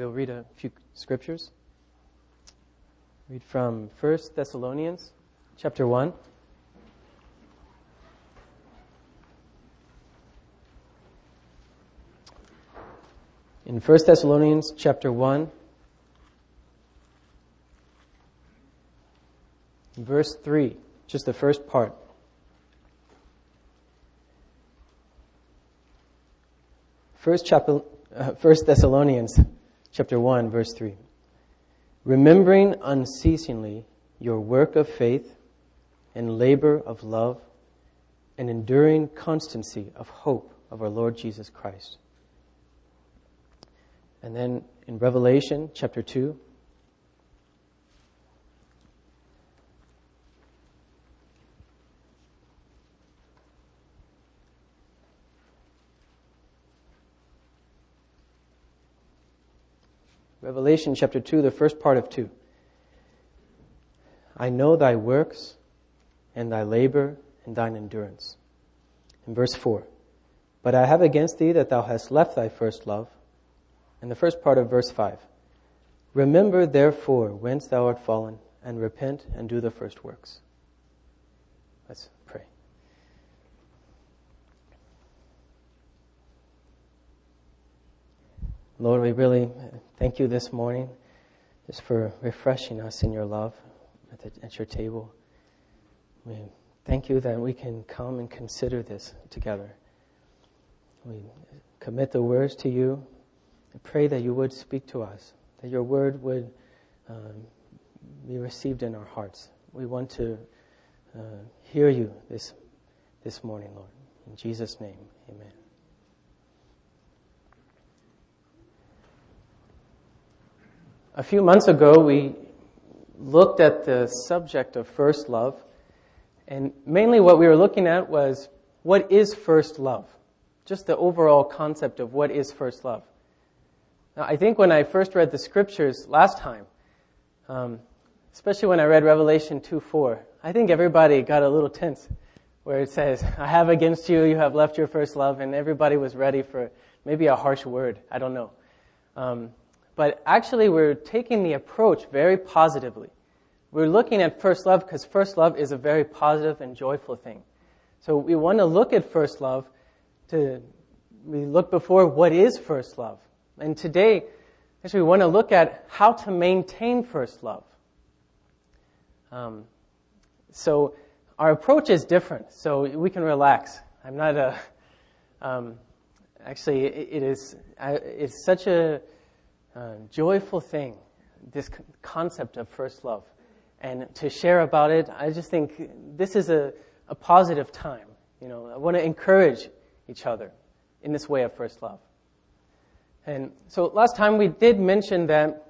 We'll read a few scriptures. Read from 1 Thessalonians chapter 1. In 1 Thessalonians chapter 1, verse 3, just the first part. 1 Thessalonians chapter 1, verse 3. Remembering unceasingly your work of faith and labor of love and enduring constancy of hope of our Lord Jesus Christ. And then in Revelation chapter 2, Revelation chapter 2, the first part of 2. I know thy works and thy labor and thine endurance. In verse 4. But I have against thee that thou hast left thy first love. And the first part of verse 5. Remember therefore whence thou art fallen, and repent and do the first works. Let's pray. Lord, we really thank you this morning just for refreshing us in your love at your table. We thank you that we can come and consider this together. We commit the words to you and pray that you would speak to us, that your word would be received in our hearts. We want to hear you this morning, Lord. In Jesus' name, amen. A few months ago, we looked at the subject of first love, and mainly what we were looking at was, what is first love? Just the overall concept of what is first love. Now, I think when I first read the scriptures last time, especially when I read Revelation 2:4, I think everybody got a little tense, where it says, I have against you, you have left your first love, and everybody was ready for maybe a harsh word. I don't know. But actually, we're taking the approach very positively. We're looking at first love because first love is a very positive and joyful thing. So we want to look at first love we look before what is first love. And today, actually, we want to look at how to maintain first love. So our approach is different, so we can relax. I'm not actually, it's such a joyful thing, this concept of first love. And to share about it, I just think this is a positive time. You know, I want to encourage each other in this way of first love. And so last time we did mention that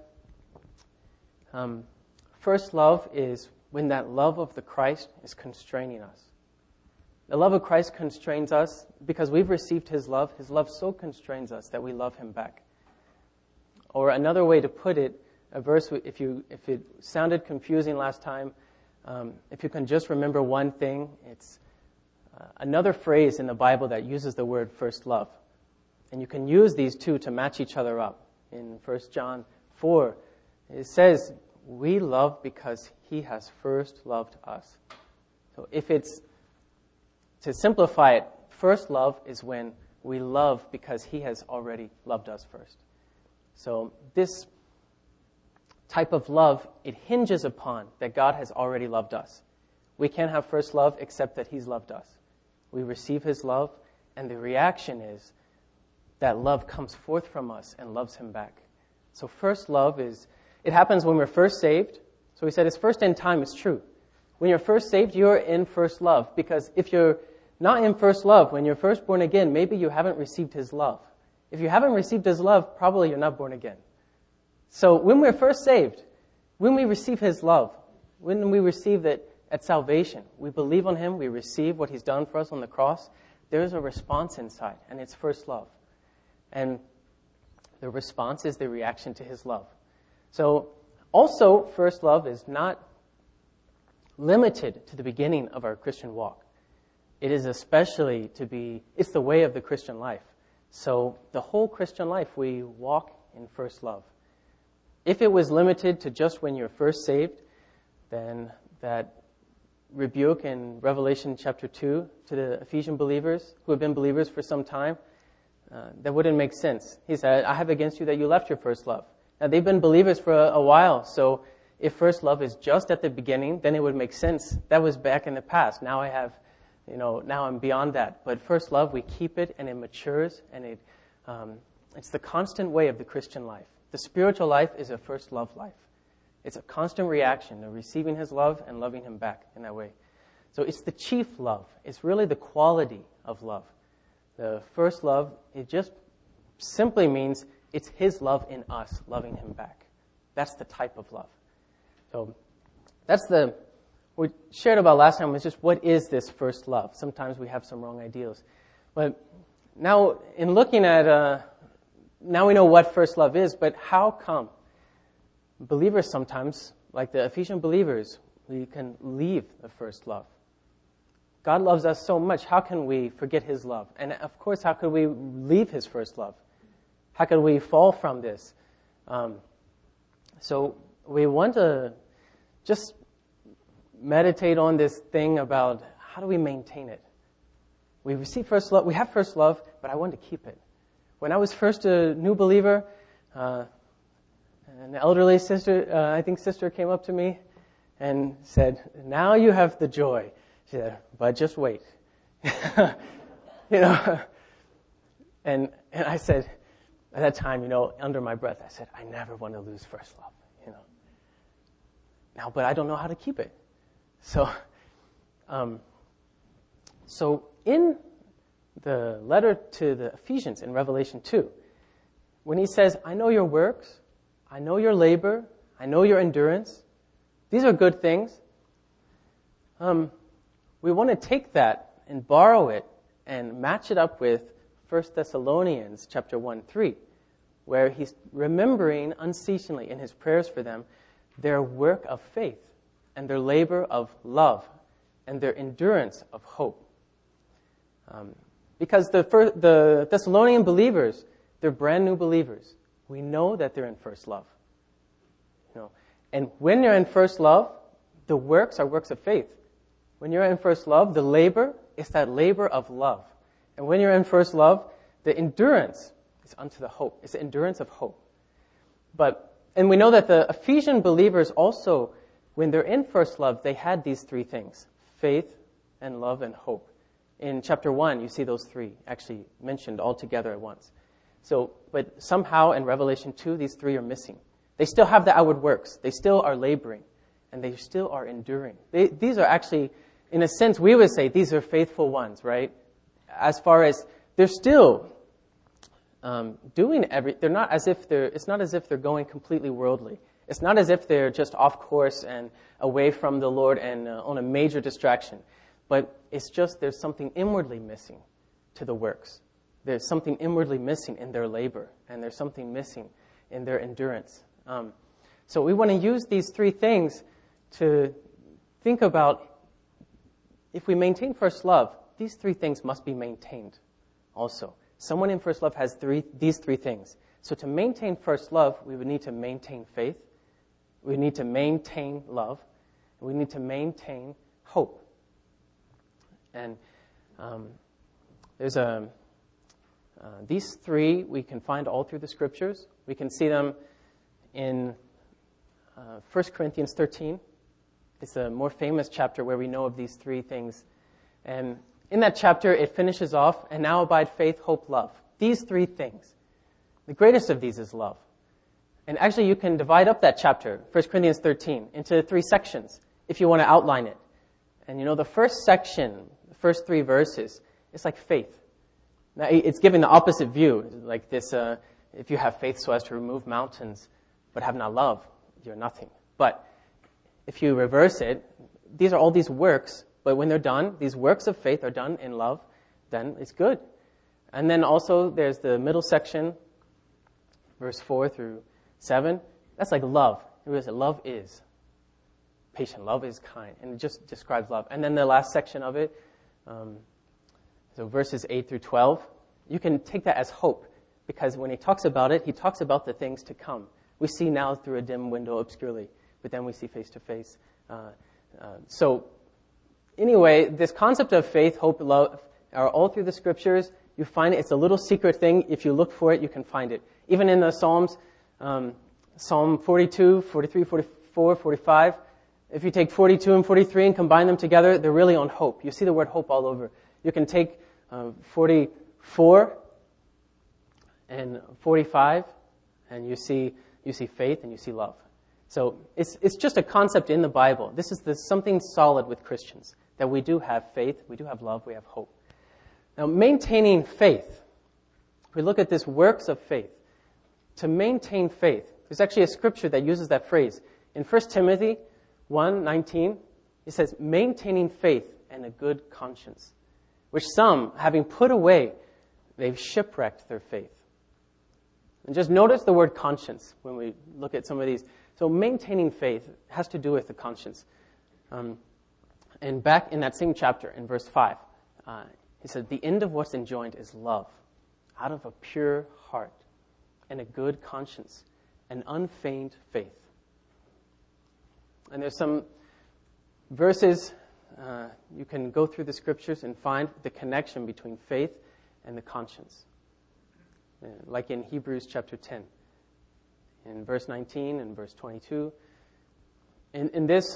first love is when that love of the Christ is constraining us. The love of Christ constrains us because we've received His love. His love so constrains us that we love Him back. Or another way to put it, a verse, if it sounded confusing last time, if you can just remember one thing, it's another phrase in the Bible that uses the word first love. And you can use these two to match each other up. In 1 John 4, it says, we love because He has first loved us. So to simplify it, first love is when we love because He has already loved us first. So this type of love, it hinges upon that God has already loved us. We can't have first love except that He's loved us. We receive His love, and the reaction is that love comes forth from us and loves Him back. So first love it happens when we're first saved. So we said it's first in time, it's true. When you're first saved, you're in first love. Because if you're not in first love, when you're first born again, maybe you haven't received His love. If you haven't received His love, probably you're not born again. So when we're first saved, when we receive His love, when we receive it at salvation, we believe on Him, we receive what He's done for us on the cross, there's a response inside, and it's first love. And the response is the reaction to His love. So also, first love is not limited to the beginning of our Christian walk. It is especially it's the way of the Christian life. So the whole Christian life, we walk in first love. If it was limited to just when you're first saved, then that rebuke in Revelation chapter 2 to the Ephesian believers who have been believers for some time, that wouldn't make sense. He said, I have against you that you left your first love. Now, they've been believers for a while, so if first love is just at the beginning, then it would make sense. That was back in the past. Now now I'm beyond that. But first love, we keep it, and it matures, and it's the constant way of the Christian life. The spiritual life is a first love life. It's a constant reaction to receiving His love and loving Him back in that way. So it's the chief love. It's really the quality of love. The first love, it just simply means it's His love in us, loving Him back. That's the type of love. So that's what we shared about last time was just what is this first love? Sometimes we have some wrong ideas. But now in looking at, now we know what first love is, but how come believers sometimes, like the Ephesian believers, we can leave the first love? God loves us so much. How can we forget His love? And of course, how could we leave His first love? How could we fall from this? So we want to just meditate on this thing about how do we maintain it? We receive first love. We have first love, but I want to keep it. When I was first a new believer, an elderly sister came up to me and said, "Now you have the joy." She said, "But just wait." And I said, at that time, under my breath, I said, I never want to lose first love, Now, but I don't know how to keep it. So in the letter to the Ephesians in Revelation 2, when he says, I know your works, I know your labor, I know your endurance, these are good things. We want to take that and borrow it and match it up with 1 Thessalonians chapter 1:3, where he's remembering unceasingly in his prayers for them their work of faith and their labor of love and their endurance of hope. Because the Thessalonian believers, they're brand new believers. We know that they're in first love. And when you're in first love, the works are works of faith. When you're in first love, the labor is that labor of love. And when you're in first love, the endurance is unto the hope. It's the endurance of hope. And we know that the Ephesian believers also, when they're in first love, they had these three things: faith and love and hope. In chapter 1, you see those three actually mentioned all together at once. But somehow in Revelation 2, these three are missing. They still have the outward works. They still are laboring. And they still are enduring. These are actually, in a sense, we would say these are faithful ones, right? As far as they're still doing it's not as if they're going completely worldly. It's not as if they're just off course and away from the Lord and on a major distraction. But it's just there's something inwardly missing to the works. There's something inwardly missing in their labor, and there's something missing in their endurance. So we want to use these three things to think about, if we maintain first love, these three things must be maintained also. Someone in first love has these three things. So to maintain first love, we would need to maintain faith, we need to maintain love, and we need to maintain hope. And there's these three we can find all through the Scriptures. We can see them in 1 Corinthians 13. It's a more famous chapter where we know of these three things. And in that chapter, it finishes off, and now abide faith, hope, love. These three things. The greatest of these is love. And actually, you can divide up that chapter, 1 Corinthians 13, into three sections if you want to outline it. And the first section, the first three verses, it's like faith. Now, it's giving the opposite view, like this, if you have faith so as to remove mountains, but have not love, you're nothing. But if you reverse it, these are all these works, but when they're done, these works of faith are done in love, then it's good. And then also there's the middle section, verse 4 through 7. That's like love. Love is patient, love is kind, and it just describes love. And then the last section of it, so verses 8 through 12, you can take that as hope, because when he talks about it, he talks about the things to come, We see now through a dim window obscurely, but then we see face to face. So anyway, this concept of faith, hope, love are all through the Scriptures. You find it. It's a little secret thing. If you look for it, you can find it. Even in the Psalms, Psalm 42, 43, 44, 45, if you take 42 and 43 and combine them together, they're really on hope. You see the word hope all over. You can take 44 and 45, and you see faith and you see love. So it's just a concept in the Bible. This is something solid with Christians, that we do have faith, we do have love, we have hope. Now, maintaining faith, if we look at this works of faith, to maintain faith, there's actually a scripture that uses that phrase. In 1 Timothy 1:19, it says, maintaining faith and a good conscience, which some, having put away, they've shipwrecked their faith. And just notice the word conscience when we look at some of these. So maintaining faith has to do with the conscience. And back in that same chapter, in verse 5, he said, the end of what's enjoined is love, out of a pure heart, and a good conscience, an unfeigned faith. And there's some verses, you can go through the Scriptures and find the connection between faith and the conscience. Like in Hebrews chapter 10, in verse 19 and verse 22. In this,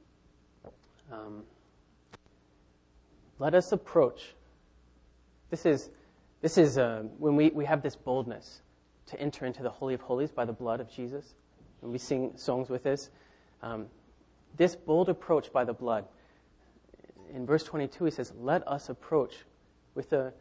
let us approach. This is when we have this boldness to enter into the Holy of Holies by the blood of Jesus. And we sing songs with this. This bold approach by the blood. In verse 22, he says, let us approach with a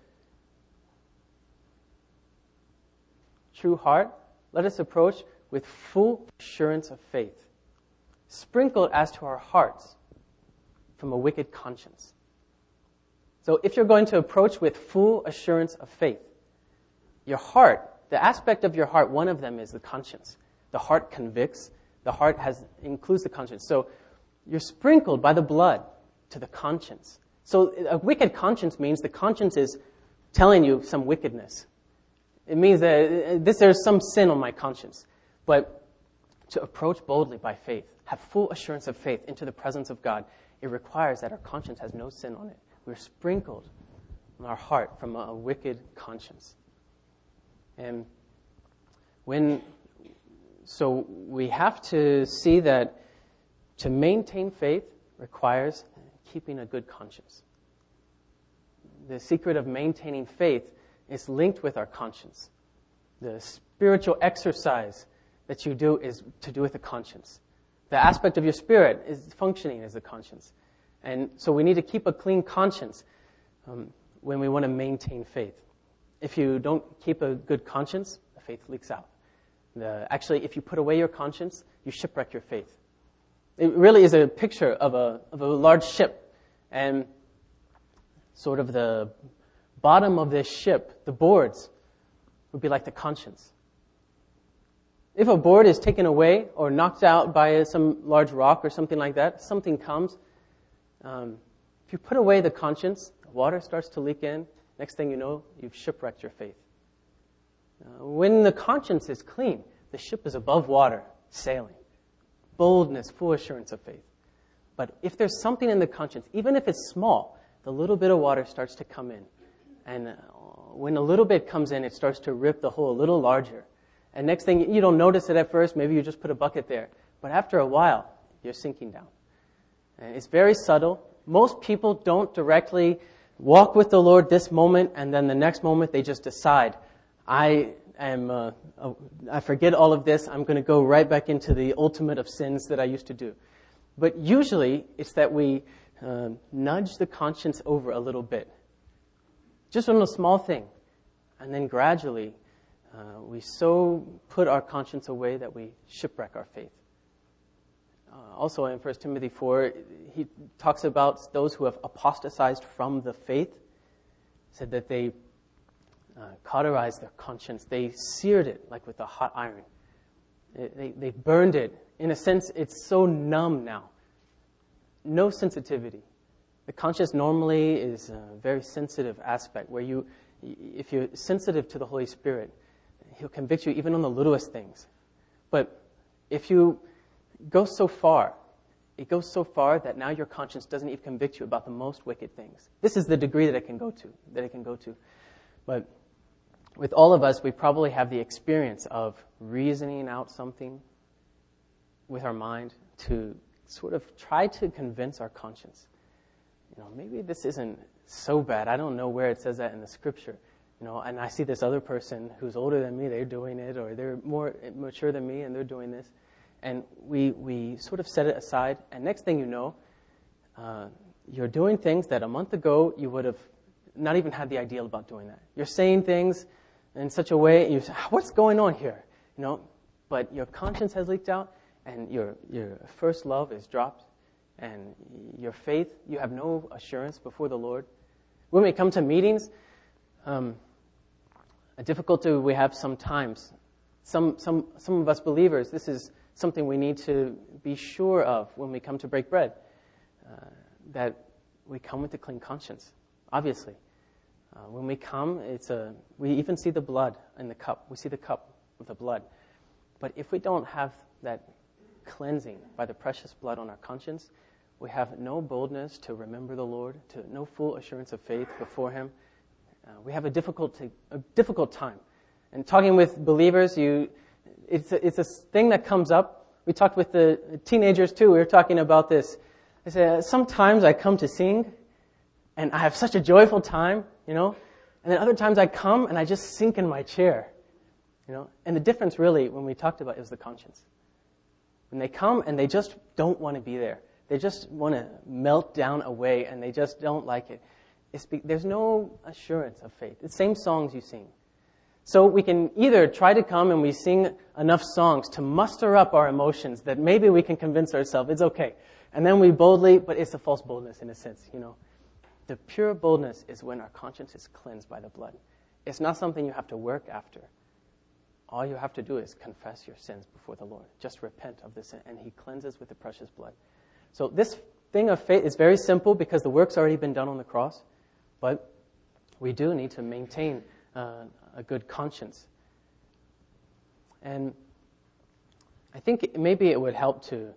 true heart. Let us approach with full assurance of faith, sprinkled as to our hearts from a wicked conscience. So if you're going to approach with full assurance of faith, your heart, the aspect of your heart, one of them is the conscience. The heart convicts. The heart includes the conscience. So you're sprinkled by the blood to the conscience. So a wicked conscience means the conscience is telling you some wickedness. It means that there's some sin on my conscience. But to approach boldly by faith, have full assurance of faith into the presence of God, it requires that our conscience has no sin on it. We're sprinkled in our heart from a wicked conscience. And so we have to see that to maintain faith requires keeping a good conscience. The secret of maintaining faith is linked with our conscience. The spiritual exercise that you do is to do with the conscience. The aspect of your spirit is functioning as the conscience. And so we need to keep a clean conscience when we want to maintain faith. If you don't keep a good conscience, the faith leaks out. Actually, if you put away your conscience, you shipwreck your faith. It really is a picture of a large ship, and sort of the bottom of this ship, the boards, would be like the conscience. If a board is taken away or knocked out by some large rock or something like that, something comes. If you put away the conscience, the water starts to leak in. Next thing you know, you've shipwrecked your faith. When the conscience is clean, the ship is above water, sailing. Boldness, full assurance of faith. But if there's something in the conscience, even if it's small, the little bit of water starts to come in. And when a little bit comes in, it starts to rip the hole a little larger. And next thing, you don't notice it at first. Maybe you just put a bucket there. But after a while, you're sinking down. And it's very subtle. Most people don't directly walk with the Lord this moment, and then the next moment they just decide, I forget all of this. I'm going to go right back into the ultimate of sins that I used to do. But usually, it's that we nudge the conscience over a little bit. Just on a small thing. And then gradually, we so put our conscience away that we shipwreck our faith. Also in 1 Timothy 4, he talks about those who have apostatized from the faith. He said that they cauterized their conscience. They seared it like with a hot iron. They burned it. In a sense, it's so numb now. No sensitivity. The conscience normally is a very sensitive aspect where if you're sensitive to the Holy Spirit, He'll convict you even on the littlest things. But if you go so far, it goes so far that now your conscience doesn't even convict you about the most wicked things. This is the degree that it can go to. But with all of us, we probably have the experience of reasoning out something with our mind to sort of try to convince our conscience. Maybe this isn't so bad. I don't know where it says that in the scripture. And I see this other person who's older than me, they're doing it, or they're more mature than me and they're doing this. And we sort of set it aside, and next thing you know, you're doing things that a month ago you would have not even had the idea about doing that. You're saying things in such a way, and you say, what's going on here? But your conscience has leaked out, and your first love is dropped, and your faith, you have no assurance before the Lord. When we come to meetings, a difficulty we have sometimes, some of us believers, this is something we need to be sure of when we come to break bread, that we come with a clean conscience, obviously. When we come, we even see the blood in the cup. We see the cup with the blood. But if we don't have that cleansing by the precious blood on our conscience, we have no boldness to remember the Lord, no full assurance of faith before Him. We have a difficult time. And talking with believers, it's a thing that comes up. We talked with the teenagers too. We were talking about this. I said, sometimes I come to sing, and I have such a joyful time, and then other times I come and I just sink in my chair, And the difference really, when we talked about it, was the conscience. When they come and they just don't want to be there. They just want to melt down away, and they just don't like it. There's no assurance of faith. It's the same songs you sing. So we can either try to come and we sing enough songs to muster up our emotions that maybe we can convince ourselves it's okay. And then we boldly, but it's a false boldness in a sense, The pure boldness is when our conscience is cleansed by the blood. It's not something you have to work after. All you have to do is confess your sins before the Lord. Just repent of the sin, and He cleanses with the precious blood. So this thing of faith is very simple because the work's already been done on the cross. But we do need to maintain a good conscience. And I think maybe it would help to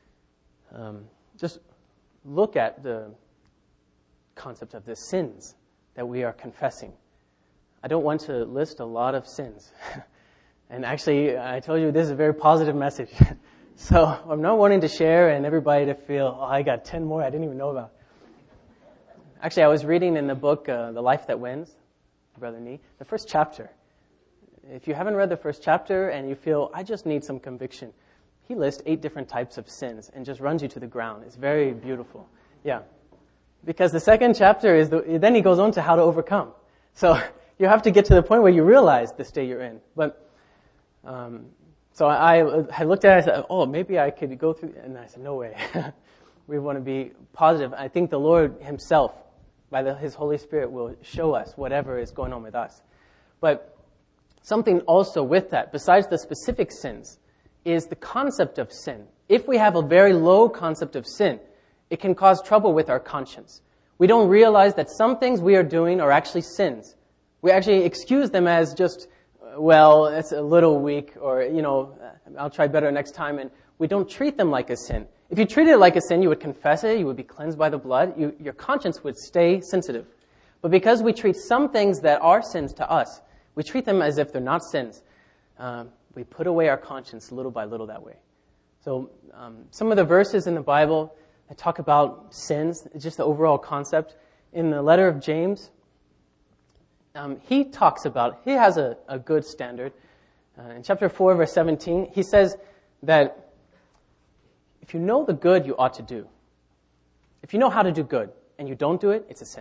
just look at the concept of the sins that we are confessing. I don't want to list a lot of sins. And actually, I told you this is a very positive message. So I'm not wanting to share and everybody to feel, I got 10 more I didn't even know about. Actually, I was reading in the book, The Life That Wins, Brother Nee, the first chapter. If you haven't read the first chapter and you feel, I just need some conviction, he lists 8 different types of sins and just runs you to the ground. It's very beautiful. Yeah. Because the second chapter then he goes on to how to overcome. So you have to get to the point where you realize the state you're in. But, so I looked at it, I said, maybe I could go through, and I said, no way. We want to be positive. I think the Lord Himself, by His Holy Spirit, will show us whatever is going on with us. But something also with that, besides the specific sins, is the concept of sin. If we have a very low concept of sin, it can cause trouble with our conscience. We don't realize that some things we are doing are actually sins. We actually excuse them as just, it's a little weak, or, I'll try better next time, and we don't treat them like a sin. If you treated it like a sin, you would confess it, you would be cleansed by the blood, your conscience would stay sensitive. But because we treat some things that are sins to us, we treat them as if they're not sins. We put away our conscience little by little that way. So some of the verses in the Bible that talk about sins, just the overall concept, in the letter of James, he has a good standard. In chapter 4, verse 17, he says that if you know the good you ought to do, if you know how to do good and you don't do it, it's a sin.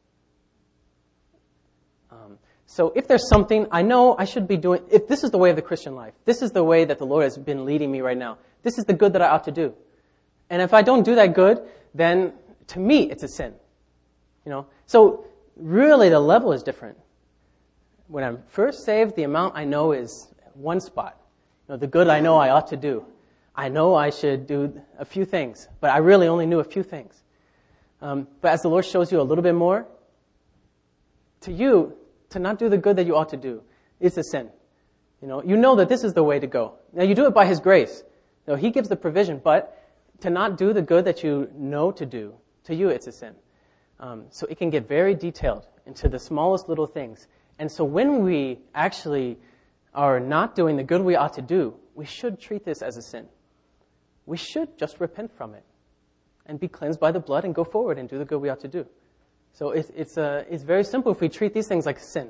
So if there's something I know I should be doing, if this is the way of the Christian life, this is the way that the Lord has been leading me right now, this is the good that I ought to do. And if I don't do that good, then to me it's a sin. So really the level is different. When I'm first saved, the amount I know is one spot. The good I know I ought to do. I know I should do a few things, but I really only knew a few things. But as the Lord shows you a little bit more, to not do the good that you ought to do, it's a sin. You know that this is the way to go. Now you do it by His grace. He gives the provision, but to not do the good that you know to do, to you it's a sin. So it can get very detailed into the smallest little things. And so when we actually are not doing the good we ought to do, we should treat this as a sin. We should just repent from it and be cleansed by the blood and go forward and do the good we ought to do. So it's very simple if we treat these things like sin.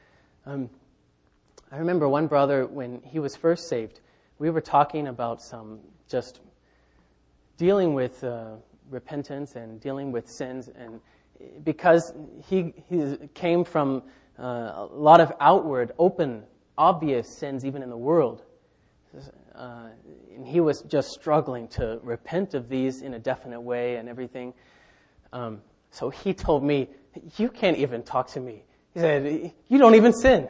I remember one brother, when he was first saved, we were talking about just dealing with repentance and dealing with sins, and because he came from a lot of outward, open, obvious sins even in the world, and he was just struggling to repent of these in a definite way and everything. So he told me, "You can't even talk to me." He said, "You don't even sin."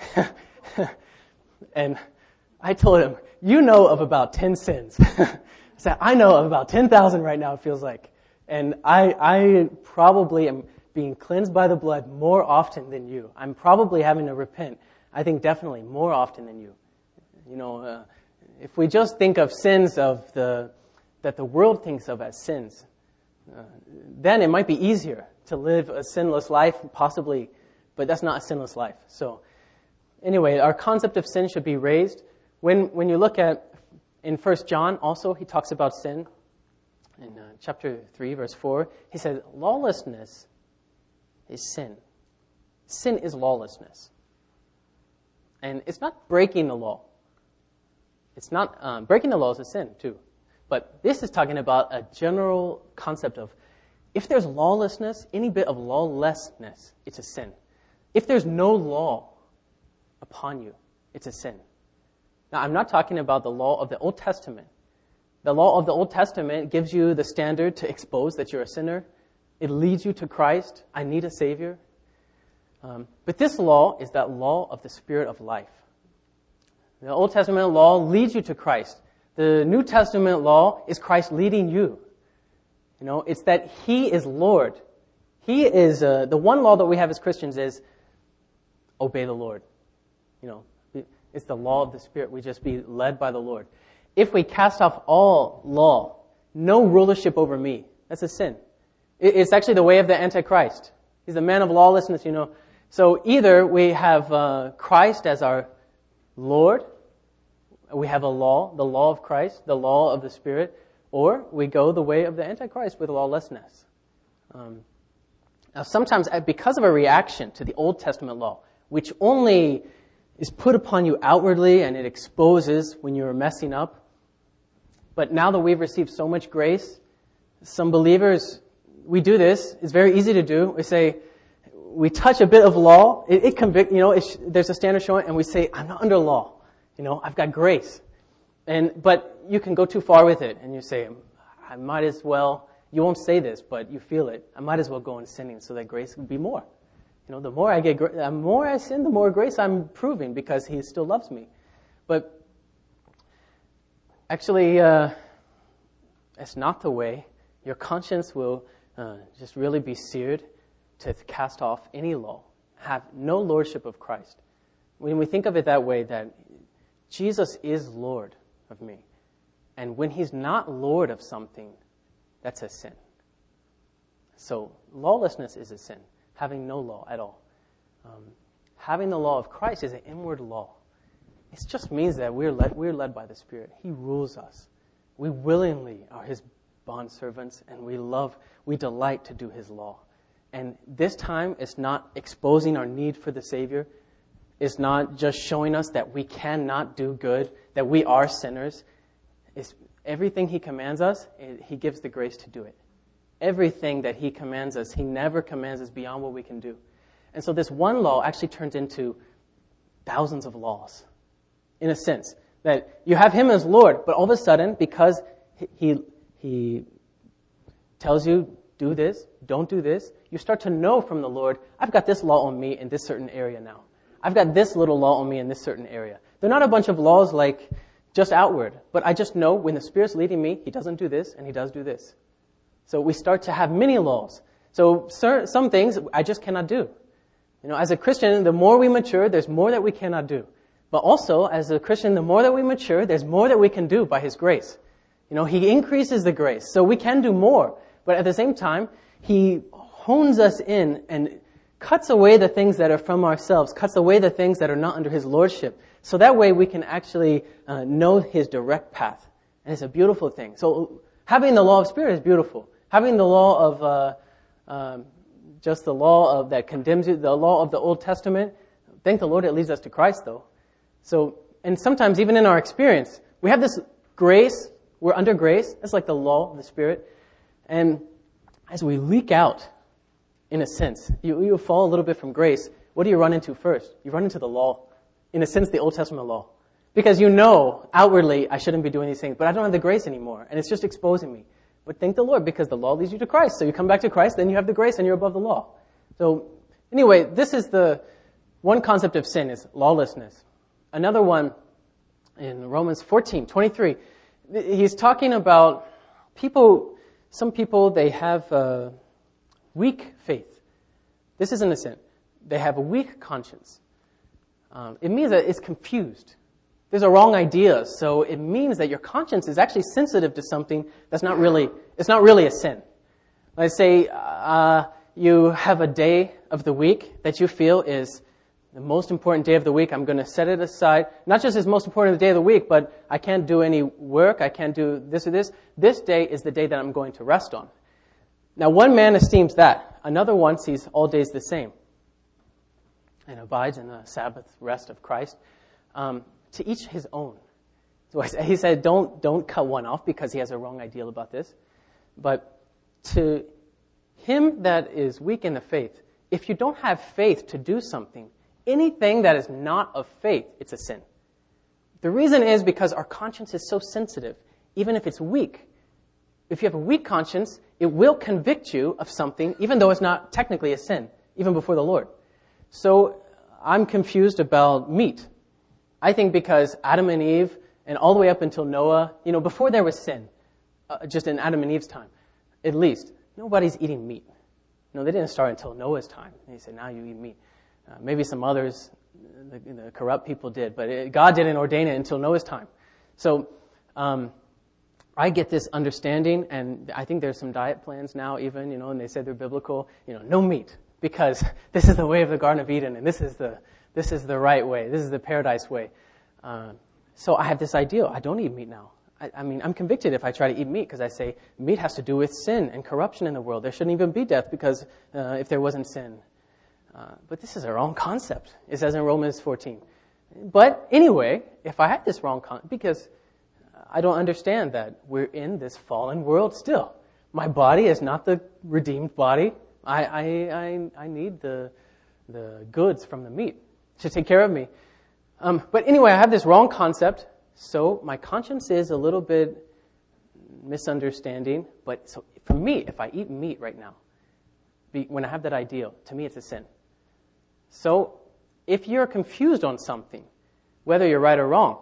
And I told him, "You know of about 10 sins." I said, "I know of about 10,000 right now, it feels like. And I probably am being cleansed by the blood more often than you. I'm probably having to repent, I think definitely more often than you. If we just think of sins that the world thinks of as sins, then it might be easier to live a sinless life, possibly, but that's not a sinless life. So anyway, our concept of sin should be raised. When you look at, in 1 John also, he talks about sin. In chapter 3, verse 4, he says, lawlessness is sin. Sin is lawlessness. And it's not breaking the law. It's not, breaking the law is a sin too. But this is talking about a general concept of, if there's lawlessness, any bit of lawlessness, it's a sin. If there's no law upon you, it's a sin. Now, I'm not talking about the law of the Old Testament. The law of the Old Testament gives you the standard to expose that you're a sinner. It leads you to Christ. I need a Savior. But this law is that law of the Spirit of life. The Old Testament law leads you to Christ. The New Testament law is Christ leading you. It's that He is Lord. He is, the one law that we have as Christians is obey the Lord. It's the law of the Spirit. We just be led by the Lord. If we cast off all law, no rulership over me, that's a sin. It's actually the way of the Antichrist. He's the man of lawlessness, So either we have Christ as our Lord, we have a law, the law of Christ, the law of the Spirit, or we go the way of the Antichrist with lawlessness. Now sometimes, because of a reaction to the Old Testament law, which only is put upon you outwardly and it exposes when you're messing up, but now that we've received so much grace, some believers, we do this, it's very easy to do. We say, we touch a bit of law, it convict, there's a standard showing, and we say, I'm not under law. I've got grace. But you can go too far with it, and you say, I might as well, you won't say this, but you feel it, I might as well go on sinning so that grace will be more. The more I sin, the more grace I'm proving because He still loves me. But actually, it's not the way. Your conscience will just really be seared to cast off any law, have no lordship of Christ. When we think of it that way, that Jesus is Lord of me. And when He's not Lord of something, that's a sin. So lawlessness is a sin, having no law at all. Having the law of Christ is an inward law. It just means that we're led by the Spirit. He rules us. We willingly are His bondservants, and we delight to do His law. And this time, it's not exposing our need for the Savior. It's not just showing us that we cannot do good, that we are sinners. It's everything He commands us, He gives the grace to do it. Everything that He commands us, He never commands us beyond what we can do. And so this one law actually turns into thousands of laws, in a sense. That you have Him as Lord, but all of a sudden, because He tells you, do this, don't do this, you start to know from the Lord, I've got this law on me in this certain area now. I've got this little law on me in this certain area. They're not a bunch of laws like just outward, but I just know when the Spirit's leading me, He doesn't do this and He does do this. So we start to have many laws. So some things I just cannot do. As a Christian, the more we mature, there's more that we cannot do. But also, as a Christian, the more that we mature, there's more that we can do by His grace. He increases the grace, so we can do more. But at the same time, He hones us in and cuts away the things that are from ourselves, cuts away the things that are not under His lordship. So that way we can actually know His direct path. And it's a beautiful thing. So having the law of Spirit is beautiful. Having the law of, just the law of that condemns you, the law of the Old Testament, thank the Lord it leads us to Christ though. So, and sometimes even in our experience, we have this grace, we're under grace, that's like the law of the Spirit. And as we leak out, in a sense, you fall a little bit from grace, what do you run into first? You run into the law. In a sense, the Old Testament law. Because outwardly, I shouldn't be doing these things, but I don't have the grace anymore, and it's just exposing me. But thank the Lord, because the law leads you to Christ. So you come back to Christ, then you have the grace, and you're above the law. So anyway, this is the one concept of sin, is lawlessness. Another one, in Romans 14:23, he's talking about some people, they have weak faith. This isn't a sin. They have a weak conscience. It means that it's confused. There's a wrong idea, so it means that your conscience is actually sensitive to something it's not really a sin. Let's say you have a day of the week that you feel is the most important day of the week. I'm going to set it aside, not just as most important day of the week, but I can't do any work, I can't do this or this. This day is the day that I'm going to rest on. Now, one man esteems that. Another one sees all days the same and abides in the Sabbath rest of Christ. To each his own. So he said, don't cut one off because he has a wrong ideal about this. But to him that is weak in the faith, if you don't have faith to do something, anything that is not of faith, it's a sin. The reason is because our conscience is so sensitive, even if it's weak. If you have a weak conscience, it will convict you of something, even though it's not technically a sin, even before the Lord. So I'm confused about meat. I think because Adam and Eve, and all the way up until Noah, before there was sin, just in Adam and Eve's time, at least, nobody's eating meat. They didn't start until Noah's time. And he said, now you eat meat. Maybe some others, the corrupt people did, but God didn't ordain it until Noah's time. So I get this understanding, and I think there's some diet plans now even, and they say they're biblical, no meat, because this is the way of the Garden of Eden, and this is the right way. This is the paradise way. So I have this ideal. I don't eat meat now. I'm convicted if I try to eat meat because I say meat has to do with sin and corruption in the world. There shouldn't even be death because if there wasn't sin. But this is a wrong concept. It says in Romans 14. But anyway, if I had this wrong concept, because I don't understand that we're in this fallen world still. My body is not the redeemed body. I need the goods from the meat to take care of me. But anyway, I have this wrong concept, so my conscience is a little bit misunderstanding. But so for me, if I eat meat right now, when I have that ideal, to me it's a sin. So if you're confused on something, whether you're right or wrong,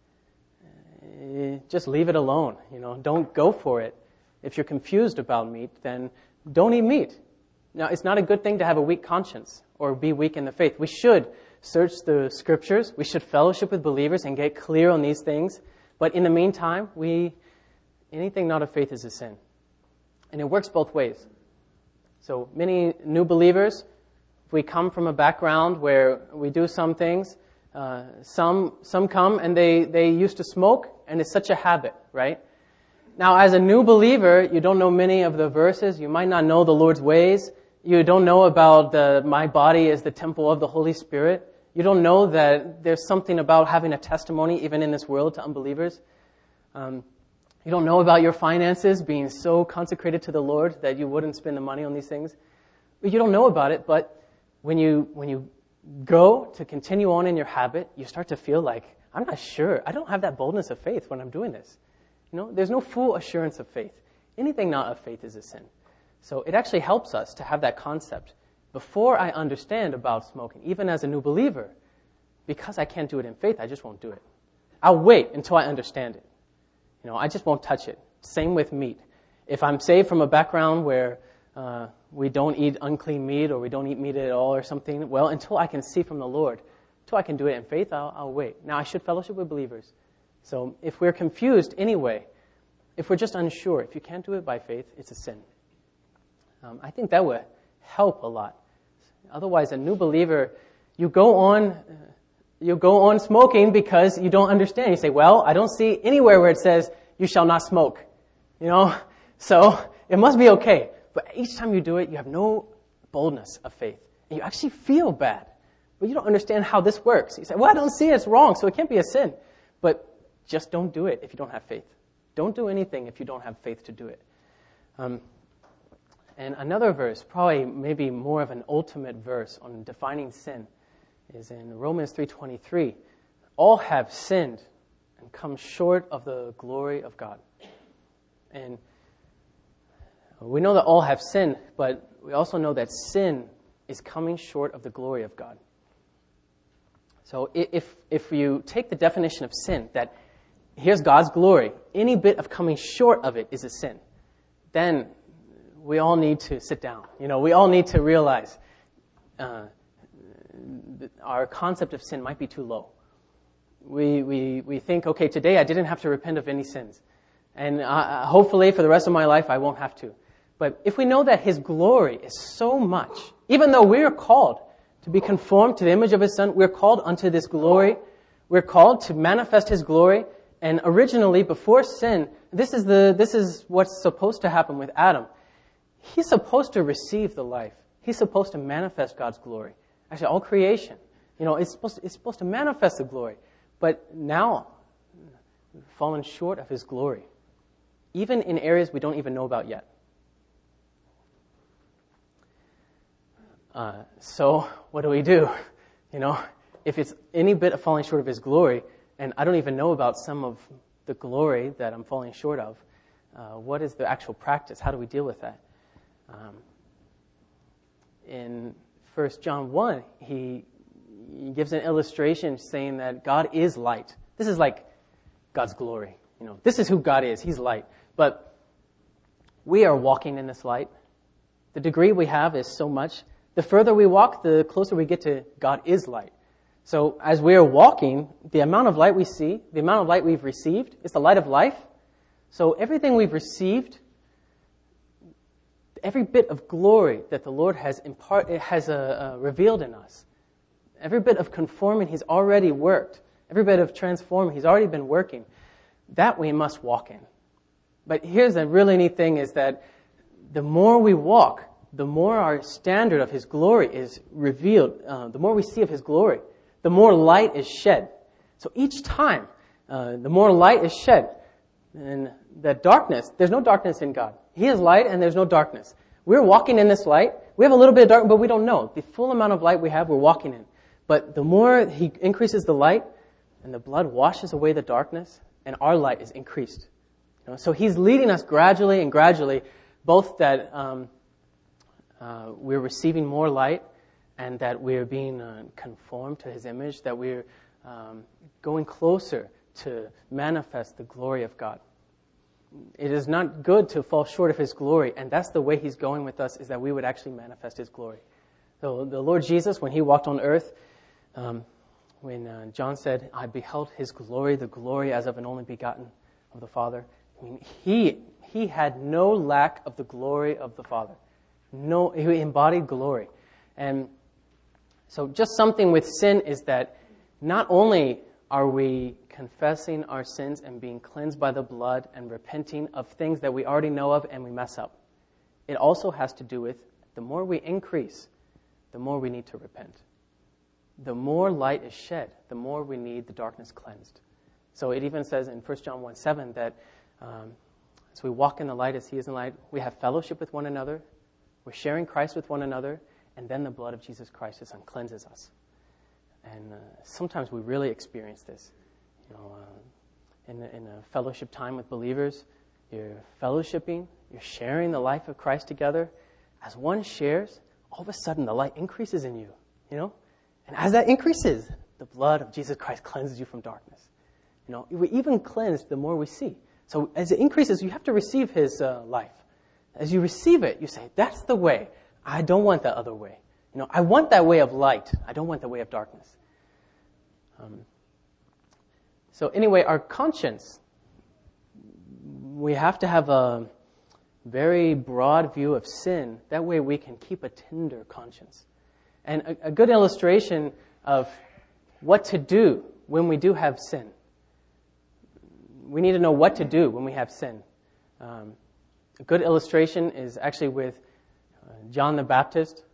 just leave it alone. Don't go for it. If you're confused about meat, then don't eat meat. Now, it's not a good thing to have a weak conscience or be weak in the faith. We should search the scriptures. We should fellowship with believers and get clear on these things. But in the meantime, anything not of faith is a sin. And it works both ways. So many new believers, if we come from a background where we do some things, some come and they used to smoke, and it's such a habit, right? Now, as a new believer, you don't know many of the verses. You might not know the Lord's ways. You don't know about my body is the temple of the Holy Spirit. You don't know that there's something about having a testimony even in this world to unbelievers. You don't know about your finances being so consecrated to the Lord that you wouldn't spend the money on these things. You don't know about it, but when you go to continue on in your habit, you start to feel like, I'm not sure. I don't have that boldness of faith when I'm doing this. There's no full assurance of faith. Anything not of faith is a sin. So it actually helps us to have that concept before I understand about smoking, even as a new believer. Because I can't do it in faith, I just won't do it. I'll wait until I understand it. I just won't touch it. Same with meat. If I'm saved from a background where we don't eat unclean meat or we don't eat meat at all or something, well, until I can see from the Lord, until I can do it in faith, I'll wait. Now, I should fellowship with believers. So if we're confused anyway, if we're just unsure, if you can't do it by faith, it's a sin. I think that would help a lot. Otherwise, a new believer, you go on smoking because you don't understand. You say, well, I don't see anywhere where it says you shall not smoke. So it must be okay. But each time you do it, you have no boldness of faith. And you actually feel bad. But you don't understand how this works. You say, well, I don't see it's wrong, so it can't be a sin. But just don't do it if you don't have faith. Don't do anything if you don't have faith to do it. And another verse, probably maybe more of an ultimate verse on defining sin, is in Romans 3:23. All have sinned and come short of the glory of God. And we know that all have sinned, but we also know that sin is coming short of the glory of God. So if you take the definition of sin, that here's God's glory, any bit of coming short of it is a sin, then we all need to sit down. We all need to realize our concept of sin might be too low. We think, okay, today I didn't have to repent of any sins. And hopefully for the rest of my life I won't have to. But if we know that His glory is so much, even though we are called to be conformed to the image of His Son, we're called unto this glory. We're called to manifest His glory. And originally, before sin, this is what's supposed to happen with Adam. He's supposed to receive the life. He's supposed to manifest God's glory. Actually, all creation, it's supposed to manifest the glory. But now, we've fallen short of His glory, even in areas we don't even know about yet. So what do we do? If it's any bit of falling short of His glory, and I don't even know about some of the glory that I'm falling short of, what is the actual practice? How do we deal with that? In 1 John 1, he gives an illustration saying that God is light. This is like God's glory. This is who God is. He's light. But we are walking in this light. The degree we have is so much. The further we walk, the closer we get to God is light. So as we are walking, the amount of light we see, the amount of light we've received, is the light of life. So everything we've received, every bit of glory that the Lord has revealed in us, every bit of conforming He's already worked, every bit of transforming He's already been working, that we must walk in. But here's the really neat thing is that the more we walk, the more our standard of His glory is revealed, the more we see of His glory, the more light is shed. So each time, the more light is shed, and the darkness, there's no darkness in God. He is light and there's no darkness. We're walking in this light. We have a little bit of darkness, but we don't know. The full amount of light we have, we're walking in. But the more He increases the light, and the blood washes away the darkness, and our light is increased. So He's leading us gradually and gradually, both that we're receiving more light, and that we're being conformed to His image, that we're going closer to manifest the glory of God. It is not good to fall short of His glory, and that's the way He's going with us, is that we would actually manifest His glory. So the Lord Jesus, when He walked on earth, when John said, I beheld His glory, the glory as of an only begotten of the Father, He had no lack of the glory of the Father. No, He embodied glory. And so just something with sin is that not only are we confessing our sins and being cleansed by the blood and repenting of things that we already know of and we mess up, it also has to do with the more we increase, the more we need to repent. The more light is shed, the more we need the darkness cleansed. So it even says in 1 John 1:7 that as we walk in the light as He is in the light, we have fellowship with one another, we're sharing Christ with one another, and then the blood of Jesus Christ cleanses us. And sometimes we really experience this. In a fellowship time with believers, you're fellowshipping, you're sharing the life of Christ together. As one shares, all of a sudden the light increases in you, And as that increases, the blood of Jesus Christ cleanses you from darkness. We even cleanse the more we see. So as it increases, you have to receive His life. As you receive it, you say, that's the way. I don't want that other way. I want that way of light. I don't want the way of darkness. So anyway, our conscience, we have to have a very broad view of sin. That way we can keep a tender conscience. And a good illustration of what to do when we do have sin. We need to know what to do when we have sin. A good illustration is actually with John the Baptist.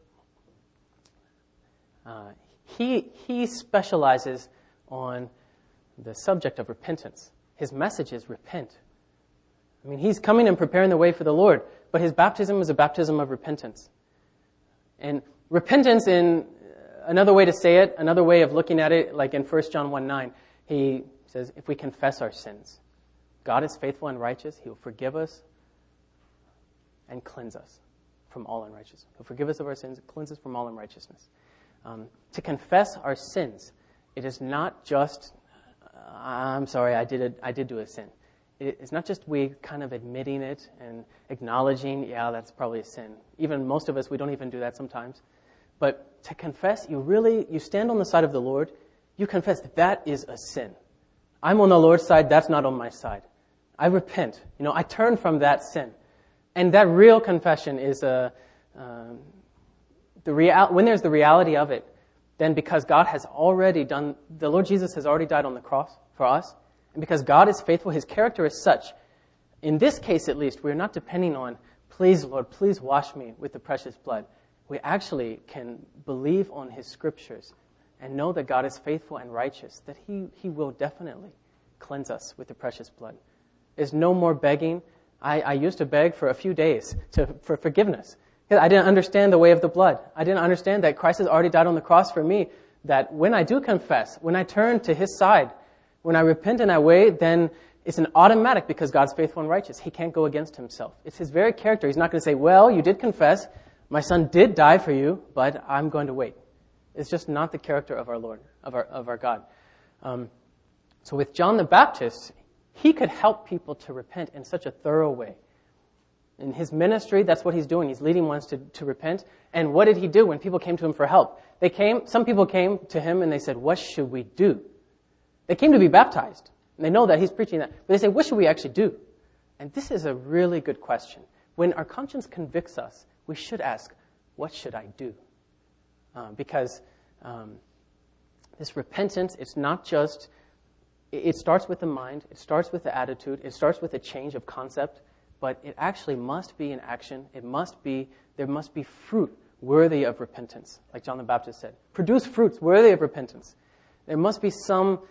He specializes on the subject of repentance. His message is repent. I mean, he's coming and preparing the way for the Lord, but his baptism is a baptism of repentance. And repentance, in another way to say it, another way of looking at it, like in 1 John 1:9, he says, if we confess our sins, God is faithful and righteous. He will forgive us and cleanse us from all unrighteousness. He'll forgive us of our sins and cleanse us from all unrighteousness. To confess our sins, it is not just, I'm sorry, I did do a sin. It's not just we kind of admitting it and acknowledging, yeah, that's probably a sin. Even most of us, we don't even do that sometimes. But to confess, you stand on the side of the Lord, you confess that is a sin. I'm on the Lord's side, that's not on my side. I repent. I turn from that sin. And that real confession is when there's the reality of it, then because God has already done, the Lord Jesus has already died on the cross for us, and because God is faithful, his character is such, in this case at least, we're not depending on, please Lord, please wash me with the precious blood. We actually can believe on his scriptures and know that God is faithful and righteous, that he will definitely cleanse us with the precious blood. There's no more begging. I used to beg for a few days for forgiveness. Because I didn't understand the way of the blood. I didn't understand that Christ has already died on the cross for me, that when I do confess, when I turn to his side, when I repent in that way, then it's an automatic because God's faithful and righteous. He can't go against himself. It's his very character. He's not going to say, well, you did confess, my son did die for you, but I'm going to wait. It's just not the character of our Lord, of our God. So with John the Baptist, he could help people to repent in such a thorough way. In his ministry, that's what he's doing. He's leading ones to repent. And what did he do when people came to him for help? Some people came to him and they said, what should we do? They came to be baptized. And they know that he's preaching that. But they say, what should we actually do? And this is a really good question. When our conscience convicts us, we should ask, what should I do? Because this repentance, it's not just, it starts with the mind, it starts with the attitude, it starts with a change of concept, but it actually must be in action. There must be fruit worthy of repentance, like John the Baptist said. Produce fruits worthy of repentance. There must be some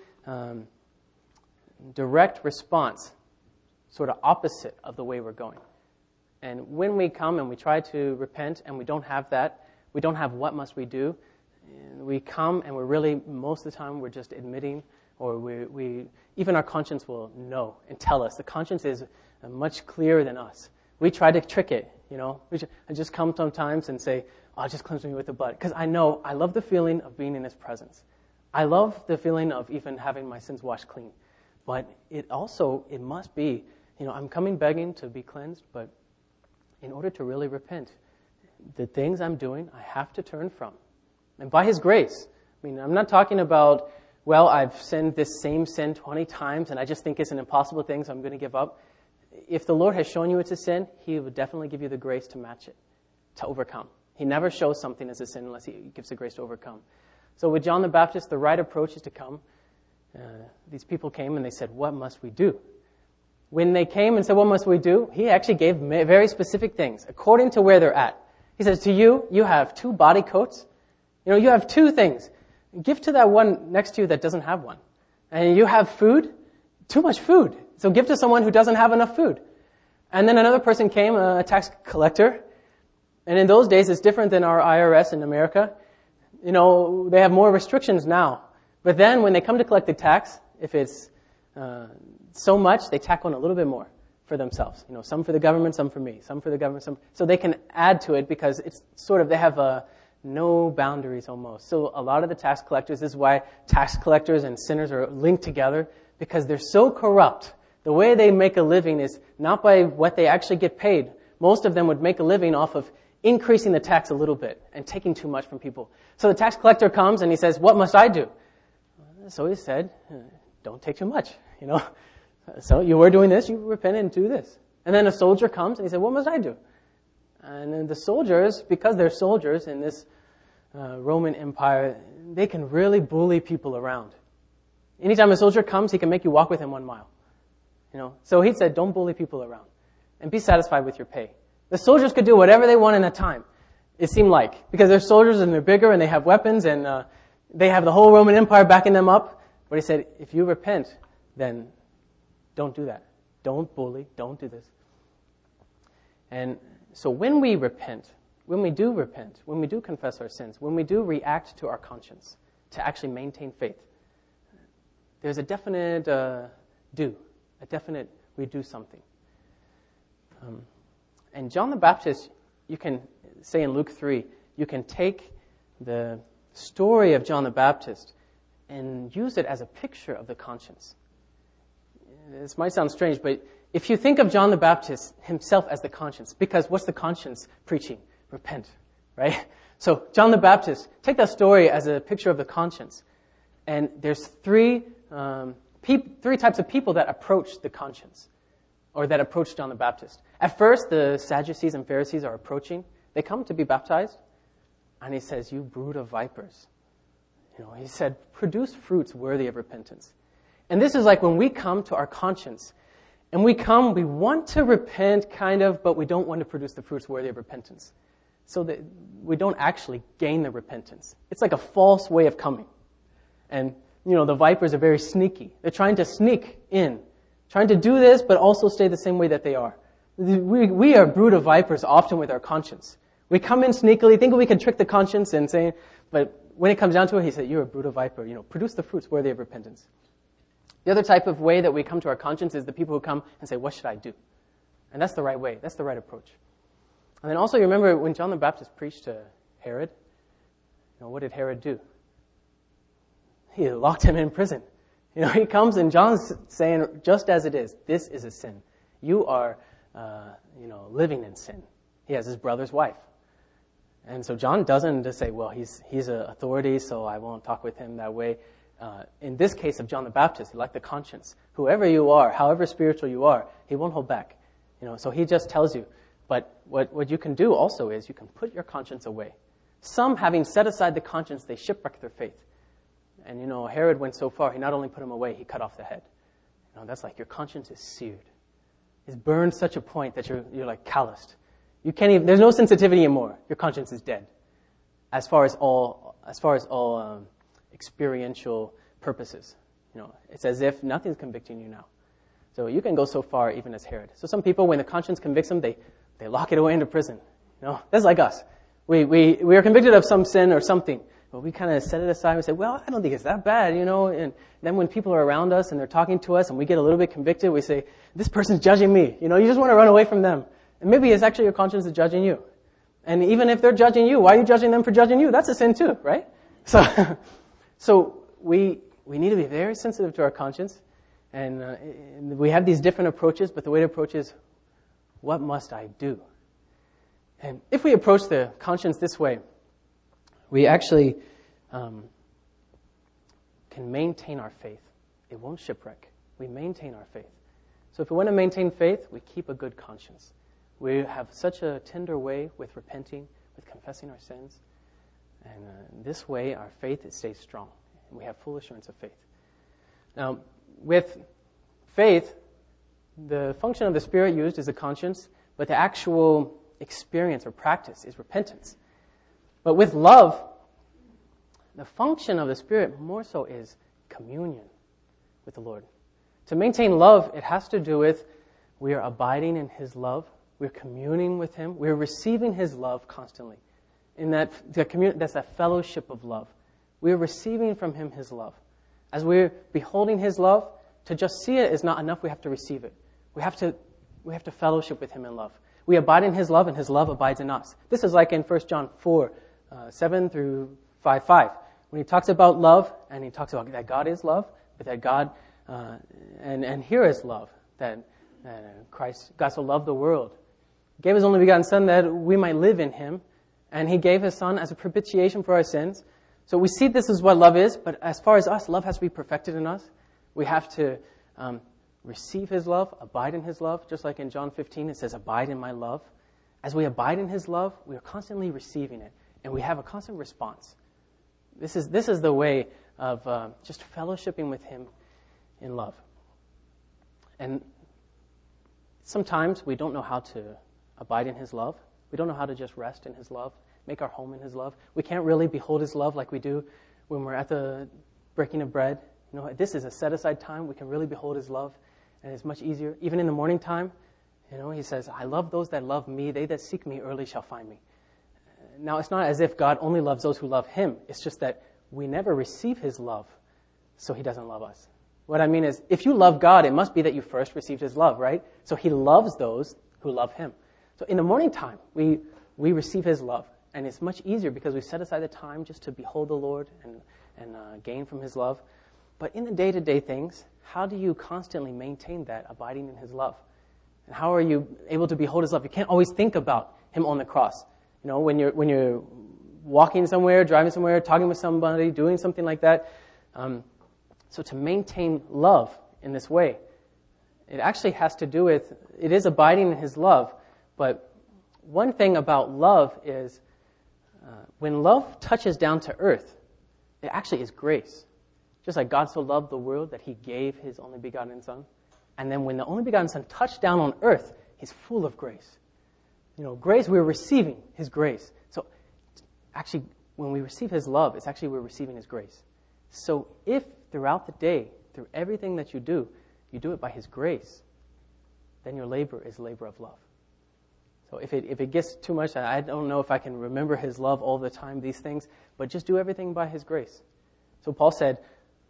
direct response, sort of opposite of the way we're going. And when we come and we try to repent and we don't have that, we don't have what must we do, and we come and we're really, most of the time, we're just admitting, or we even our conscience will know and tell us. The conscience is much clearer than us. We try to trick it, I just come sometimes and say, oh, just cleanse me with the blood. Because I love the feeling of being in his presence. I love the feeling of even having my sins washed clean. But it must be, I'm coming begging to be cleansed, but in order to really repent, the things I'm doing, I have to turn from. And by his grace, I'm not talking about, well, I've sinned this same sin 20 times and I just think it's an impossible thing, so I'm going to give up. If the Lord has shown you it's a sin, he will definitely give you the grace to match it, to overcome. He never shows something as a sin unless he gives the grace to overcome. So with John the Baptist, the right approach is to come. These people came and they said, what must we do? When they came and said, what must we do? He actually gave very specific things according to where they're at. He says, to you have 2 body coats. You have 2 things. Give to that one next to you that doesn't have one. And you have food, too much food. So give to someone who doesn't have enough food. And then another person came, a tax collector. And in those days, it's different than our IRS in America. They have more restrictions now. But then when they come to collect the tax, if it's so much, they tack on a little bit more for themselves. Some for the government, some for me, some for the government, some. So they can add to it because it's sort of, they have no boundaries almost. So a lot of the tax collectors, this is why tax collectors and sinners are linked together, because they're so corrupt. The way they make a living is not by what they actually get paid. Most of them would make a living off of increasing the tax a little bit and taking too much from people. So the tax collector comes and he says, what must I do? So he said, don't take too much, So you were doing this, you repent and do this. And then a soldier comes and he said, what must I do? And then the soldiers, because they're soldiers in this Roman Empire, they can really bully people around. Anytime a soldier comes, he can make you walk with him 1 mile. So he said, don't bully people around and be satisfied with your pay. The soldiers could do whatever they want in that time, it seemed like, because they're soldiers and they're bigger and they have weapons and they have the whole Roman Empire backing them up. But he said, if you repent, then don't do that. Don't bully. Don't do this. And so when we repent, when we do confess our sins, when we do react to our conscience to actually maintain faith, there's a definite we do something. And John the Baptist, you can say in Luke 3, you can take the story of John the Baptist and use it as a picture of the conscience. This might sound strange, but if you think of John the Baptist himself as the conscience, because what's the conscience preaching? Repent, right? So John the Baptist, take that story as a picture of the conscience. And there's three types of people that approach the conscience, or that approach John the Baptist. At first, the Sadducees and Pharisees are approaching. They come to be baptized, and he says, you brood of vipers. He said, produce fruits worthy of repentance. And this is like when we come to our conscience, and we want to repent, kind of, but we don't want to produce the fruits worthy of repentance. So that we don't actually gain the repentance. It's like a false way of coming. And, the vipers are very sneaky. They're trying to sneak in, trying to do this, but also stay the same way that they are. We are a brood of vipers often with our conscience. We come in sneakily, think we can trick the conscience and say, but when it comes down to it, he said, you're a brood of viper. Produce the fruits worthy of repentance. The other type of way that we come to our conscience is the people who come and say, what should I do? And that's the right way. That's the right approach. And then also, you remember when John the Baptist preached to Herod, what did Herod do? He locked him in prison. He comes and John's saying, just as it is, this is a sin. You are, living in sin. He has his brother's wife. And so John doesn't just say, well, he's an authority, so I won't talk with him that way. In this case of John the Baptist, like the conscience, whoever you are, however spiritual you are, he won't hold back. So he just tells you. But what you can do also is you can put your conscience away. Some, having set aside the conscience, they shipwreck their faith. And Herod went so far, he not only put him away, he cut off the head. That's like your conscience is seared. It's burned such a point that you're like calloused. You can't even, there's no sensitivity anymore. Your conscience is dead. As far as all experiential purposes. It's as if nothing's convicting you now. So you can go so far even as Herod. So some people, when the conscience convicts them, they lock it away into prison. That's like us. We are convicted of some sin or something, but we kind of set it aside and say, well, I don't think it's that bad, And then when people are around us and they're talking to us and we get a little bit convicted, we say, this person's judging me. You just want to run away from them. And maybe it's actually your conscience is judging you. And even if they're judging you, why are you judging them for judging you? That's a sin too, right? So we need to be very sensitive to our conscience. And we have these different approaches, but the way to approach is, what must I do? And if we approach the conscience this way, we actually can maintain our faith. It won't shipwreck. We maintain our faith. So if we want to maintain faith, we keep a good conscience. We have such a tender way with repenting, with confessing our sins. And this way, our faith stays strong. And we have full assurance of faith. Now, with faith, the function of the Spirit used is the conscience, but the actual experience or practice is repentance. But with love, the function of the Spirit more so is communion with the Lord. To maintain love, it has to do with we are abiding in His love, we're communing with Him, we're receiving His love constantly. In that, that's a fellowship of love. We're receiving from Him His love. As we're beholding His love, to just see it is not enough, we have to receive it. We have to fellowship with Him in love. We abide in His love, and His love abides in us. This is like in 1 John 4, 7 through 5. When he talks about love, and he talks about that God is love, but that God, and here is love, that God so loved the world. He gave His only begotten Son that we might live in Him, and He gave His Son as a propitiation for our sins, So we see this is what love is, but as far as us, love has to be perfected in us. We have to receive his love, abide in his love. Just like in John 15, it says, abide in my love. As we abide in his love, we are constantly receiving it, and we have a constant response. This is the way of just fellowshipping with him in love. And sometimes we don't know how to abide in his love. We don't know how to just rest in his love, make our home in his love. We can't really behold his love like we do when we're at the breaking of bread. You know, this is a set-aside time. We can really behold his love, and it's much easier. Even in the morning time, you know, he says, I love those that love me. They that seek me early shall find me. Now, it's not as if God only loves those who love him. It's just that we never receive his love, so he doesn't love us. What I mean is, if you love God, it must be that you first received his love, right? So he loves those who love him. So in the morning time, we receive his love. And it's much easier because we set aside the time just to behold the Lord and gain from his love. But in the day-to-day things, how do you constantly maintain that abiding in his love? And how are you able to behold his love? You can't always think about him on the cross. You know, when you're walking somewhere, driving somewhere, talking with somebody, doing something like that. So to maintain love in this way, it actually has to do with, it is abiding in his love. But one thing about love is, when love touches down to earth, it actually is grace. Just like God so loved the world that he gave his only begotten Son. And then when the only begotten Son touched down on earth, he's full of grace. You know, grace, we're receiving his grace. So actually, when we receive his love, it's actually we're receiving his grace. So if throughout the day, through everything that you do it by his grace, then your labor is labor of love. So if it gets too much, I don't know if I can remember his love all the time, these things, but just do everything by his grace. So Paul said,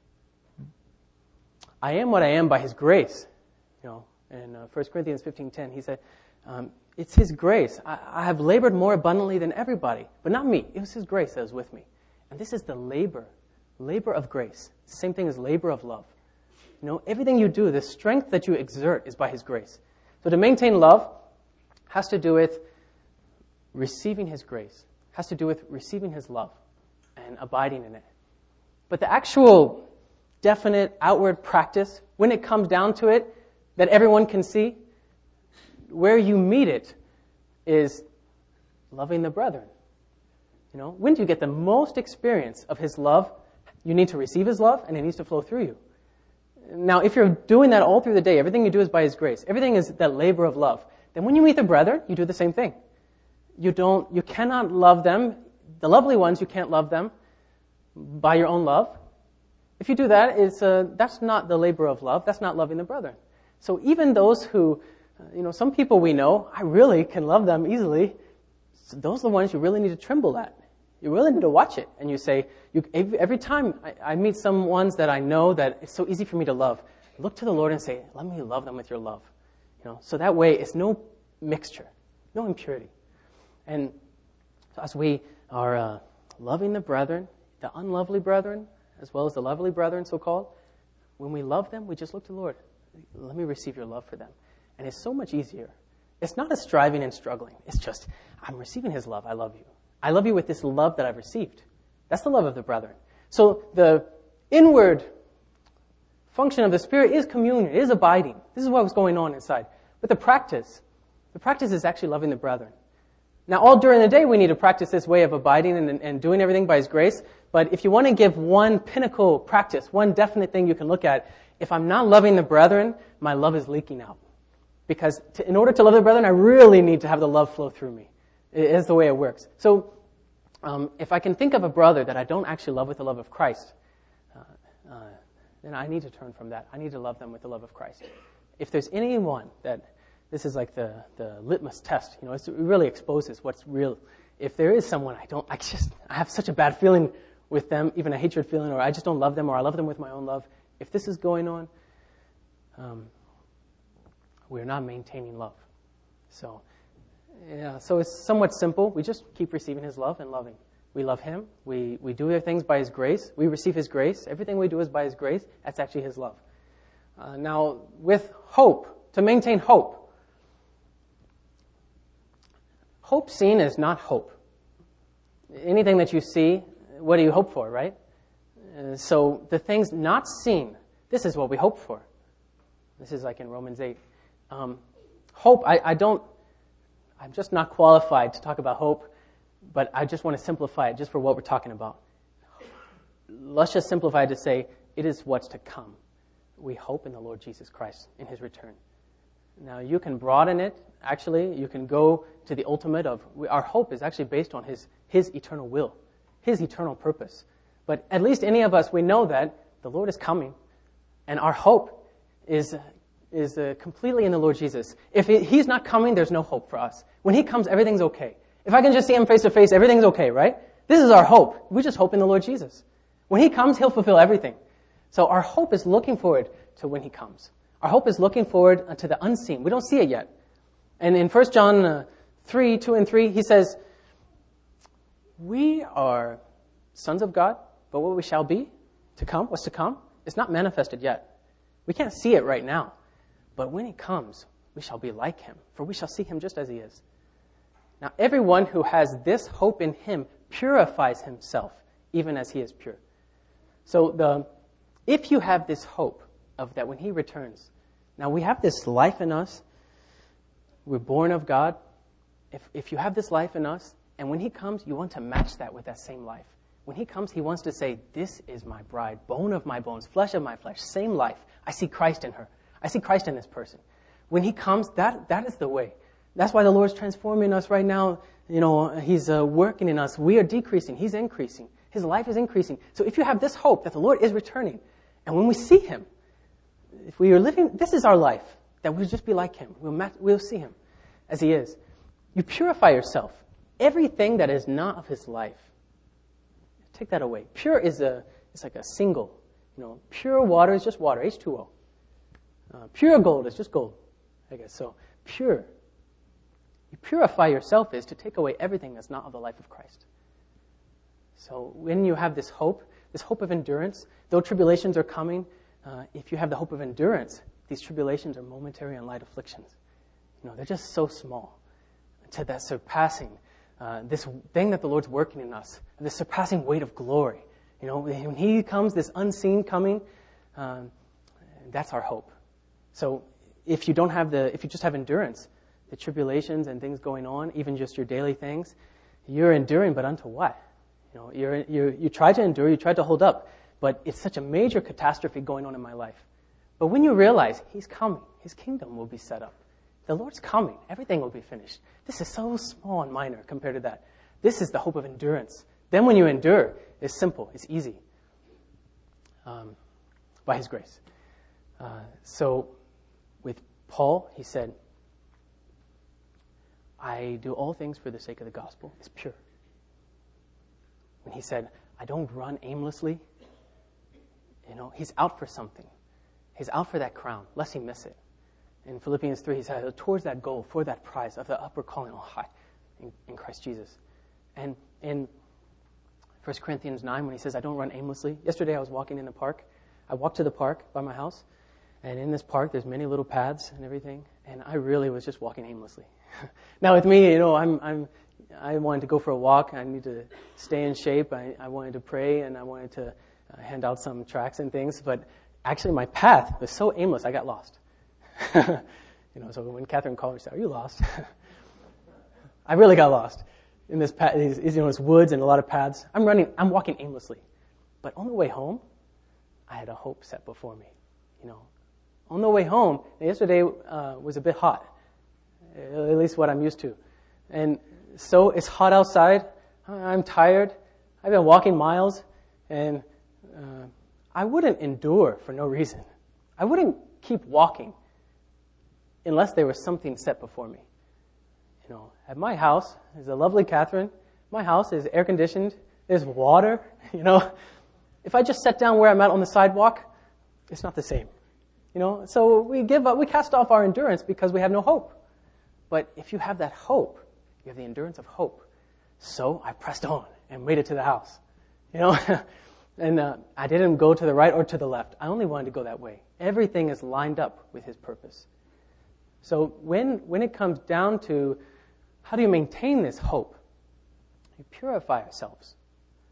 I am what I am by his grace. You know, in 1 Corinthians 15:10, he said, it's his grace. I have labored more abundantly than everybody, but not me. It was his grace that was with me. And this is the labor of grace. Same thing as labor of love. You know, everything you do, the strength that you exert is by his grace. So to maintain love has to do with receiving his grace, has to do with receiving his love and abiding in it. But the actual definite outward practice, when it comes down to it, that everyone can see, where you meet it is loving the brethren. You know, when do you get the most experience of his love? You need to receive his love, and it needs to flow through you. Now, if you're doing that all through the day, everything you do is by his grace. Everything is that labor of love. Then when you meet the brethren, you do the same thing. You cannot love them. The lovely ones, you can't love them by your own love. If you do that, that's not the labor of love. That's not loving the brethren. So even those who, some people we know, I really can love them easily. So those are the ones you really need to tremble at. You really need to watch it. And you say, every time I meet some ones that I know that it's so easy for me to love, look to the Lord and say, let me love them with your love. So that way it's no mixture, no impurity. And so as we are loving the brethren, the unlovely brethren, as well as the lovely brethren, so-called, when we love them, we just look to the Lord. Let me receive your love for them. And it's so much easier. It's not a striving and struggling. It's just, I'm receiving his love. I love you. I love you with this love that I've received. That's the love of the brethren. So the inward function of the Spirit is communion, is abiding. This is what was going on inside. But the practice is actually loving the brethren. Now, all during the day, we need to practice this way of abiding and doing everything by his grace. But if you want to give one pinnacle practice, one definite thing you can look at, if I'm not loving the brethren, my love is leaking out. Because in order to love the brethren, I really need to have the love flow through me. It is the way it works. So if I can think of a brother that I don't actually love with the love of Christ, then I need to turn from that. I need to love them with the love of Christ. If there's anyone that, this is like the litmus test, it really exposes what's real. If there is someone I have such a bad feeling with them, even a hatred feeling, or I just don't love them, or I love them with my own love. If this is going on, we're not maintaining love. So it's somewhat simple. We just keep receiving his love and loving. We love him. We do our things by his grace. We receive his grace. Everything we do is by his grace. That's actually his love. Now, with hope, to maintain hope. Hope seen is not hope. Anything that you see, what do you hope for, right? So the things not seen, this is what we hope for. This is like in Romans 8. Hope, I'm just not qualified to talk about hope, but I just want to simplify it just for what we're talking about. Let's just simplify it to say, it is what's to come. We hope in the Lord Jesus Christ, in His return. Now, you can broaden it, actually. You can go to the ultimate of, our hope is actually based on His eternal will, His eternal purpose. But at least any of us, we know that the Lord is coming, and our hope is completely in the Lord Jesus. If He's not coming, there's no hope for us. When He comes, everything's okay. If I can just see Him face to face, everything's okay, right? This is our hope. We just hope in the Lord Jesus. When He comes, He'll fulfill everything. So our hope is looking forward to when He comes. Our hope is looking forward to the unseen. We don't see it yet. And in 1 John 3, 2 and 3, he says, we are sons of God, but what we shall be to come, what's to come, it's not manifested yet. We can't see it right now. But when He comes, we shall be like Him, for we shall see Him just as He is. Now, everyone who has this hope in Him purifies himself, even as He is pure. So if you have this hope of that when He returns, now we have this life in us, we're born of God. If you have this life in us, and when He comes, you want to match that with that same life. When He comes, He wants to say, this is my bride, bone of my bones, flesh of my flesh, same life. I see Christ in her. I see Christ in this person. When He comes, that is the way. That's why the Lord's transforming us right now. You know, He's working in us. We are decreasing. He's increasing. His life is increasing. So if you have this hope that the Lord is returning, and when we see Him, if we are living, this is our life, that we'll just be like Him. We'll see Him as He is. You purify yourself. Everything that is not of His life, take that away. Pure is it's like a single. You know, pure water is just water, H2O. Pure gold is just gold, I guess. So pure. You purify yourself is to take away everything that's not of the life of Christ. So when you have this hope of endurance, though tribulations are coming, if you have the hope of endurance, these tribulations are momentary and light afflictions. You know, they're just so small to that surpassing, this thing that the Lord's working in us, this surpassing weight of glory. You know, when He comes, this unseen coming, that's our hope. So if you just have endurance, the tribulations and things going on, even just your daily things, you're enduring, but unto what? You know, you try to endure, you try to hold up, but it's such a major catastrophe going on in my life. But when you realize He's coming, His kingdom will be set up. The Lord's coming, everything will be finished. This is so small and minor compared to that. This is the hope of endurance. Then when you endure, it's simple, it's easy, by His grace. So with Paul, he said, I do all things for the sake of the gospel. It's pure. When he said, I don't run aimlessly, you know, he's out for something. He's out for that crown, lest he miss it. In Philippians 3, he said, towards that goal, for that prize of the upper calling on high in Christ Jesus. And in 1 Corinthians 9, when he says, I don't run aimlessly. Yesterday I was walking in the park. I walked to the park by my house. And in this park, there's many little paths and everything. And I really was just walking aimlessly. Now with me, you know, I wanted to go for a walk. I need to stay in shape. I wanted to pray, and I wanted to hand out some tracts and things. But actually, my path was so aimless, I got lost. You know, so when Catherine called me, she said, "Are you lost?" I really got lost in this path. It's woods and a lot of paths. I'm walking aimlessly. But on the way home, I had a hope set before me. You know, on the way home, yesterday was a bit hot, at least what I'm used to. And so it's hot outside. I'm tired. I've been walking miles, and I wouldn't endure for no reason. I wouldn't keep walking unless there was something set before me. You know, at my house, there's a lovely Catherine. My house is air conditioned. There's water. You know, if I just sat down where I'm at on the sidewalk, it's not the same. You know, so we give up. We cast off our endurance because we have no hope. But if you have that hope, you have the endurance of hope. So I pressed on and made it to the house. You know, and I didn't go to the right or to the left. I only wanted to go that way. Everything is lined up with His purpose. So when it comes down to how do you maintain this hope, you purify ourselves.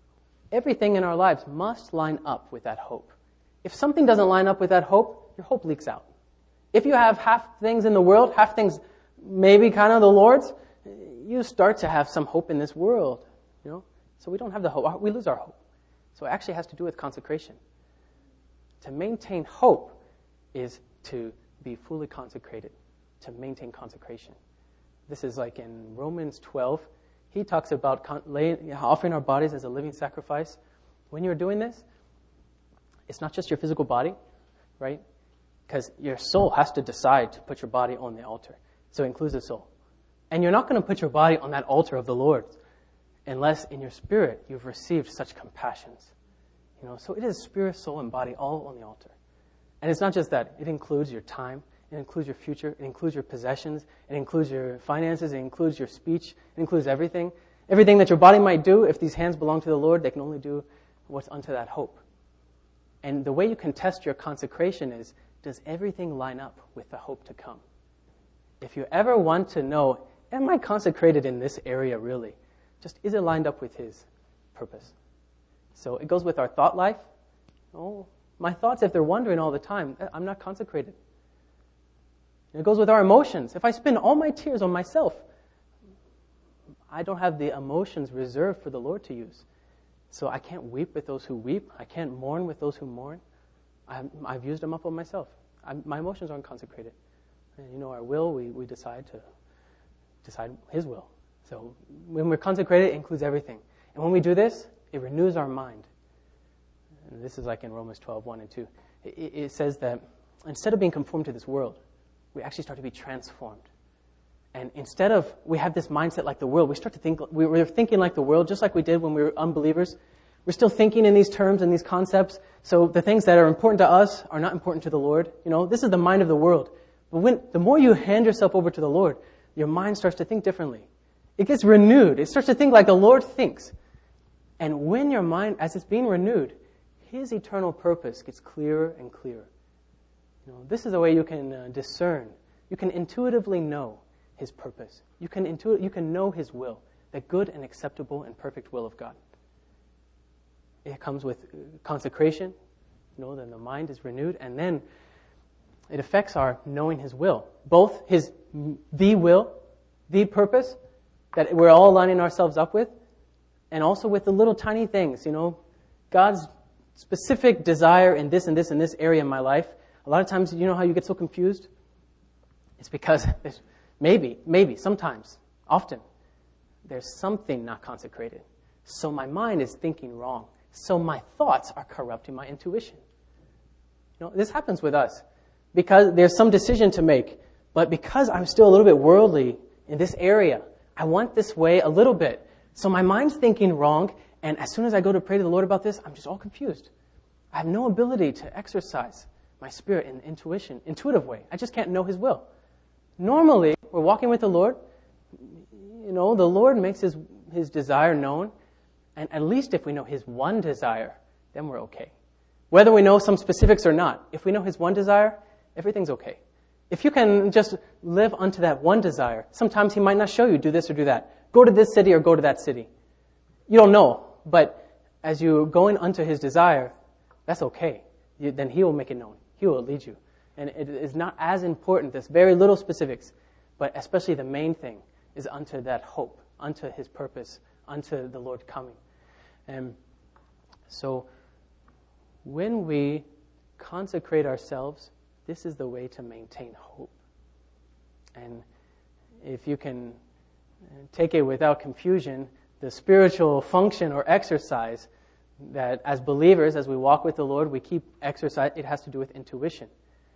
Everything in our lives must line up with that hope. If something doesn't line up with that hope, your hope leaks out. If you have half things in the world, half things maybe kind of the Lord's, you start to have some hope in this world, So we don't have the hope. We lose our hope. So it actually has to do with consecration. To maintain hope is to be fully consecrated, to maintain consecration. This is like in Romans 12. He talks about offering our bodies as a living sacrifice. When you're doing this, it's not just your physical body, right? Because your soul has to decide to put your body on the altar. So it includes the soul. And you're not going to put your body on that altar of the Lord unless in your spirit you've received such compassions. So it is spirit, soul, and body all on the altar. And it's not just that. It includes your time. It includes your future. It includes your possessions. It includes your finances. It includes your speech. It includes everything. Everything that your body might do, if these hands belong to the Lord, they can only do what's unto that hope. And the way you can test your consecration is, does everything line up with the hope to come? If you ever want to know, am I consecrated in this area really? Just, is it lined up with His purpose? So it goes with our thought life. Oh, my thoughts, if they're wandering all the time, I'm not consecrated. It goes with our emotions. If I spend all my tears on myself, I don't have the emotions reserved for the Lord to use. So I can't weep with those who weep. I can't mourn with those who mourn. I've used them up on myself. My emotions aren't consecrated. And our will, we decide His will. So when we're consecrated, it includes everything. And when we do this, it renews our mind. And this is like in Romans 12, 1 and 2. It says that instead of being conformed to this world, we actually start to be transformed. And instead of, we have this mindset like the world, we start to think, we're thinking like the world, just like we did when we were unbelievers. We're still thinking in these terms and these concepts. So the things that are important to us are not important to the Lord. This is the mind of the world. But the more you hand yourself over to the Lord, your mind starts to think differently. It gets renewed. It starts to think like the Lord thinks. And when your mind, as it's being renewed, His eternal purpose gets clearer and clearer. This is the way you can discern. You can intuitively know His purpose. You can know His will, the good and acceptable and perfect will of God. It comes with consecration. Then the mind is renewed, and then it affects our knowing His will. Both the will, the purpose that we're all lining ourselves up with, and also with the little tiny things, God's specific desire in this and this and this area in my life. A lot of times, how you get so confused? It's because there's sometimes, often, there's something not consecrated. So my mind is thinking wrong. So my thoughts are corrupting my intuition. This happens with us because there's some decision to make, but because I'm still a little bit worldly in this area, I want this way a little bit. So my mind's thinking wrong, and as soon as I go to pray to the Lord about this, I'm just all confused. I have no ability to exercise my spirit in intuitive way. I just can't know His will. Normally, we're walking with the Lord. The Lord makes His desire known, and at least if we know His one desire, then we're okay. Whether we know some specifics or not, if we know His one desire, everything's okay. If you can just live unto that one desire, sometimes He might not show you, do this or do that. Go to this city or go to that city. You don't know, but as you're going unto His desire, that's okay. Then He will make it known. He will lead you. And it is not as important, there's very little specifics, but especially the main thing is unto that hope, unto His purpose, unto the Lord coming. And so when we consecrate ourselves, this is the way to maintain hope. And if you can take it without confusion, the spiritual function or exercise that as believers, as we walk with the Lord, we keep exercise, it has to do with intuition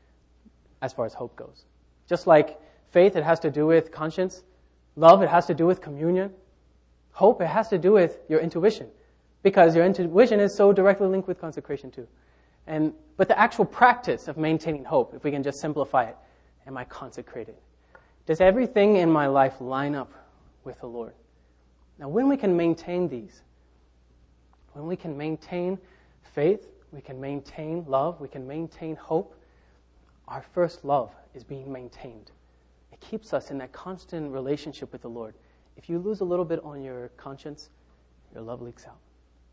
as far as hope goes. Just like faith, it has to do with conscience. Love, it has to do with communion. Hope, it has to do with your intuition, because your intuition is so directly linked with consecration too. But the actual practice of maintaining hope, if we can just simplify it, am I consecrated? Does everything in my life line up with the Lord? Now, when we can maintain these, when we can maintain faith, we can maintain love, we can maintain hope, our first love is being maintained. It keeps us in that constant relationship with the Lord. If you lose a little bit on your conscience, your love leaks out.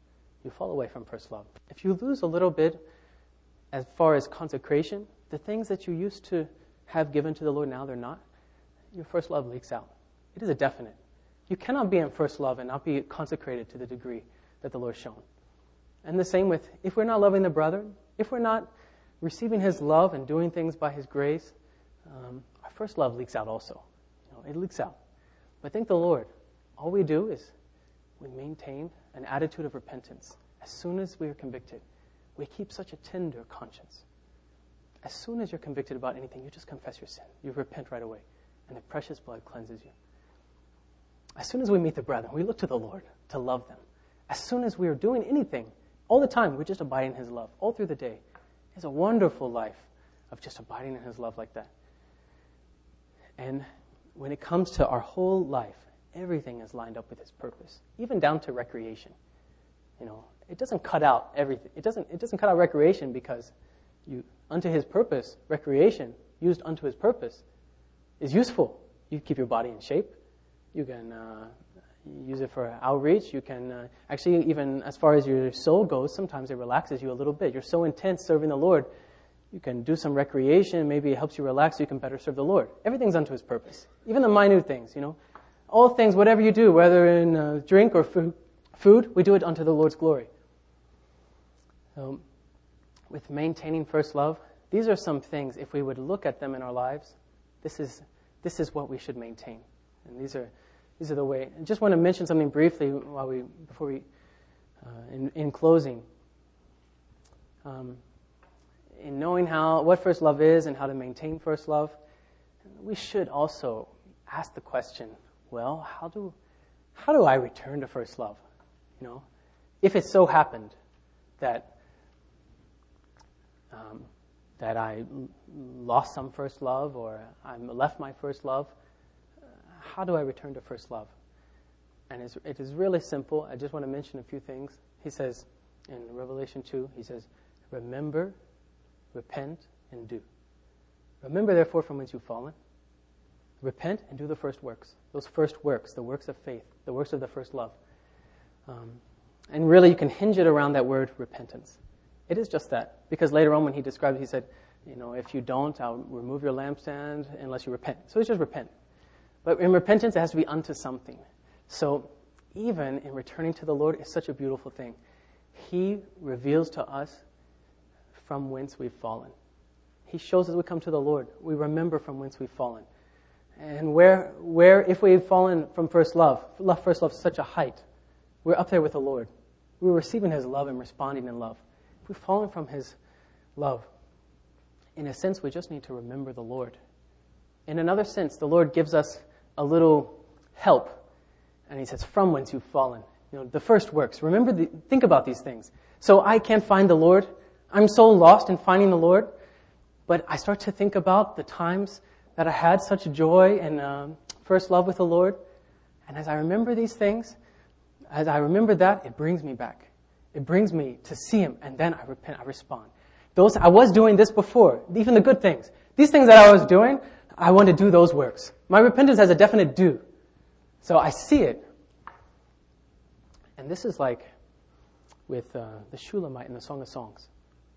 you fall away from first love. If you lose a little bit as far as consecration, the things that you used to have given to the Lord, now they're not, your first love leaks out. It is a definite. You cannot be in first love and not be consecrated to the degree that the Lord's shown. And the same with, if we're not loving the brethren, if we're not receiving His love and doing things by His grace, our first love leaks out also. It leaks out. But thank the Lord, all we do is we maintain an attitude of repentance. As soon as we are convicted, we keep such a tender conscience. As soon as you're convicted about anything, you just confess your sin. You repent right away, and the precious blood cleanses you. As soon as we meet the brethren, we look to the Lord to love them. As soon as we are doing anything, all the time, we just abide in His love. All through the day. It's a wonderful life of just abiding in His love like that. And when it comes to our whole life, everything is lined up with His purpose, even down to recreation. It doesn't cut out everything. It doesn't cut out recreation because unto His purpose, recreation used unto His purpose is useful. You keep your body in shape. You can use it for outreach. You can actually, even as far as your soul goes, sometimes it relaxes you a little bit. You're so intense serving the Lord, you can do some recreation. Maybe it helps you relax so you can better serve the Lord. Everything's unto His purpose. Even the minute things, All things, whatever you do, whether in drink or food, we do it unto the Lord's glory. So, with maintaining first love, these are some things, if we would look at them in our lives, this is what we should maintain. And these are the way. I just want to mention something briefly before we, in closing. In knowing what first love is and how to maintain first love, we should also ask the question, well, how do I return to first love? If it so happened that I lost some first love or I left my first love, how do I return to first love? And it is really simple. I just want to mention a few things. He says in Revelation 2, he says, remember, repent, and do. Remember, therefore, from whence you've fallen. Repent and do the first works. Those first works, the works of faith, the works of the first love. And really, you can hinge it around that word repentance. It is just that. Because later on when he described it, he said, if you don't, I'll remove your lampstand unless you repent. So it's just repent. But in repentance, it has to be unto something. So even in returning to the Lord is such a beautiful thing. He reveals to us from whence we've fallen. He shows as we come to the Lord, we remember from whence we've fallen. And where if we've fallen from first love is such a height, we're up there with the Lord. We're receiving His love and responding in love. If we've fallen from His love, in a sense, we just need to remember the Lord. In another sense, the Lord gives us a little help. And He says, from whence you've fallen. The first works. Think about these things. So I can't find the Lord. I'm so lost in finding the Lord. But I start to think about the times that I had such joy and first love with the Lord. And as I remember these things, as I remember that, it brings me back. It brings me to see Him. And then I repent, I respond. I was doing this before, even the good things. These things that I was doing, I want to do those works. My repentance has a definite do. So I see it. And this is like with the Shulamite in the Song of Songs.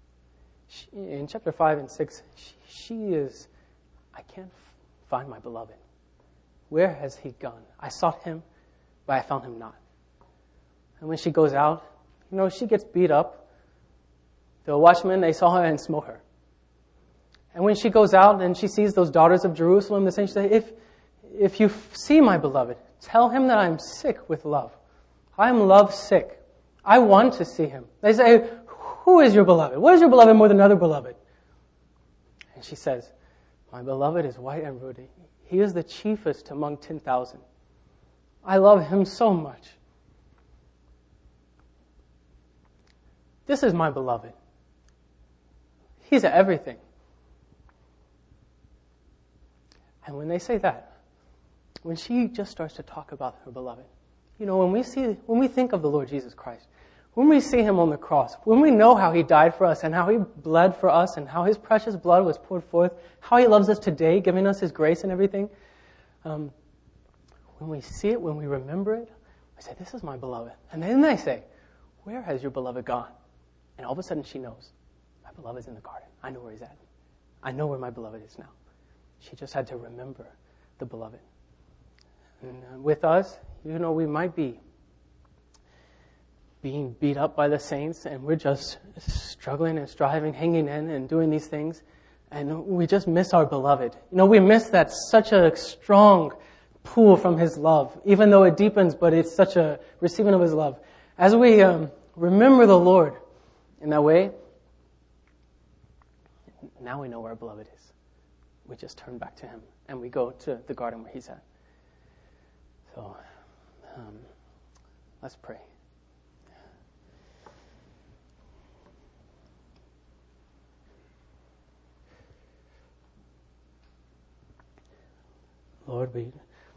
In chapter 5 and 6, she is, I can't find my beloved. Where has he gone? I sought him, but I found him not. And when she goes out, she gets beat up. The watchmen, they saw her and smote her. And when she goes out and she sees those daughters of Jerusalem, the saints say, if you see my beloved, tell him that I'm sick with love. I'm love sick. I want to see him. They say, who is your beloved? What is your beloved more than another beloved? And she says, my beloved is white and ruddy. He is the chiefest among 10,000. I love him so much. This is my beloved. He's everything. And when they say that, when she just starts to talk about her beloved, when we think of the Lord Jesus Christ, when we see him on the cross, when we know how he died for us and how he bled for us and how his precious blood was poured forth, how he loves us today, giving us his grace and everything, when we see it, when we remember it, I say, this is my beloved. And then they say, where has your beloved gone? And all of a sudden she knows, my beloved's in the garden. I know where he's at. I know where my beloved is now. She just had to remember the beloved. And with us, we might be being beat up by the saints, and we're just struggling and striving, hanging in and doing these things, and we just miss our beloved. We miss that such a strong pool from his love, even though it deepens, but it's such a receiving of his love. As we remember the Lord in that way, now we know where our beloved is. We just turn back to him, and we go to the garden where he's at. So, let's pray. Lord, we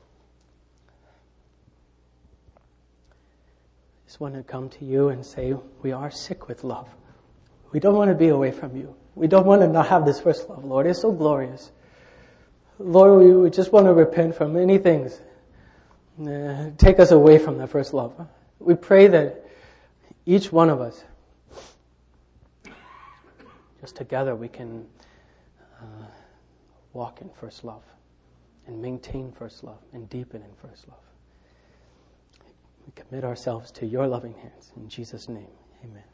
just want to come to you and say we are sick with love. We don't want to be away from you. We don't want to not have this first love, Lord. It's so glorious. Lord, we just want to repent from many things. Take us away from that first love. We pray that each one of us, just together, we can walk in first love and maintain first love and deepen in first love. We commit ourselves to your loving hands. In Jesus' name, amen.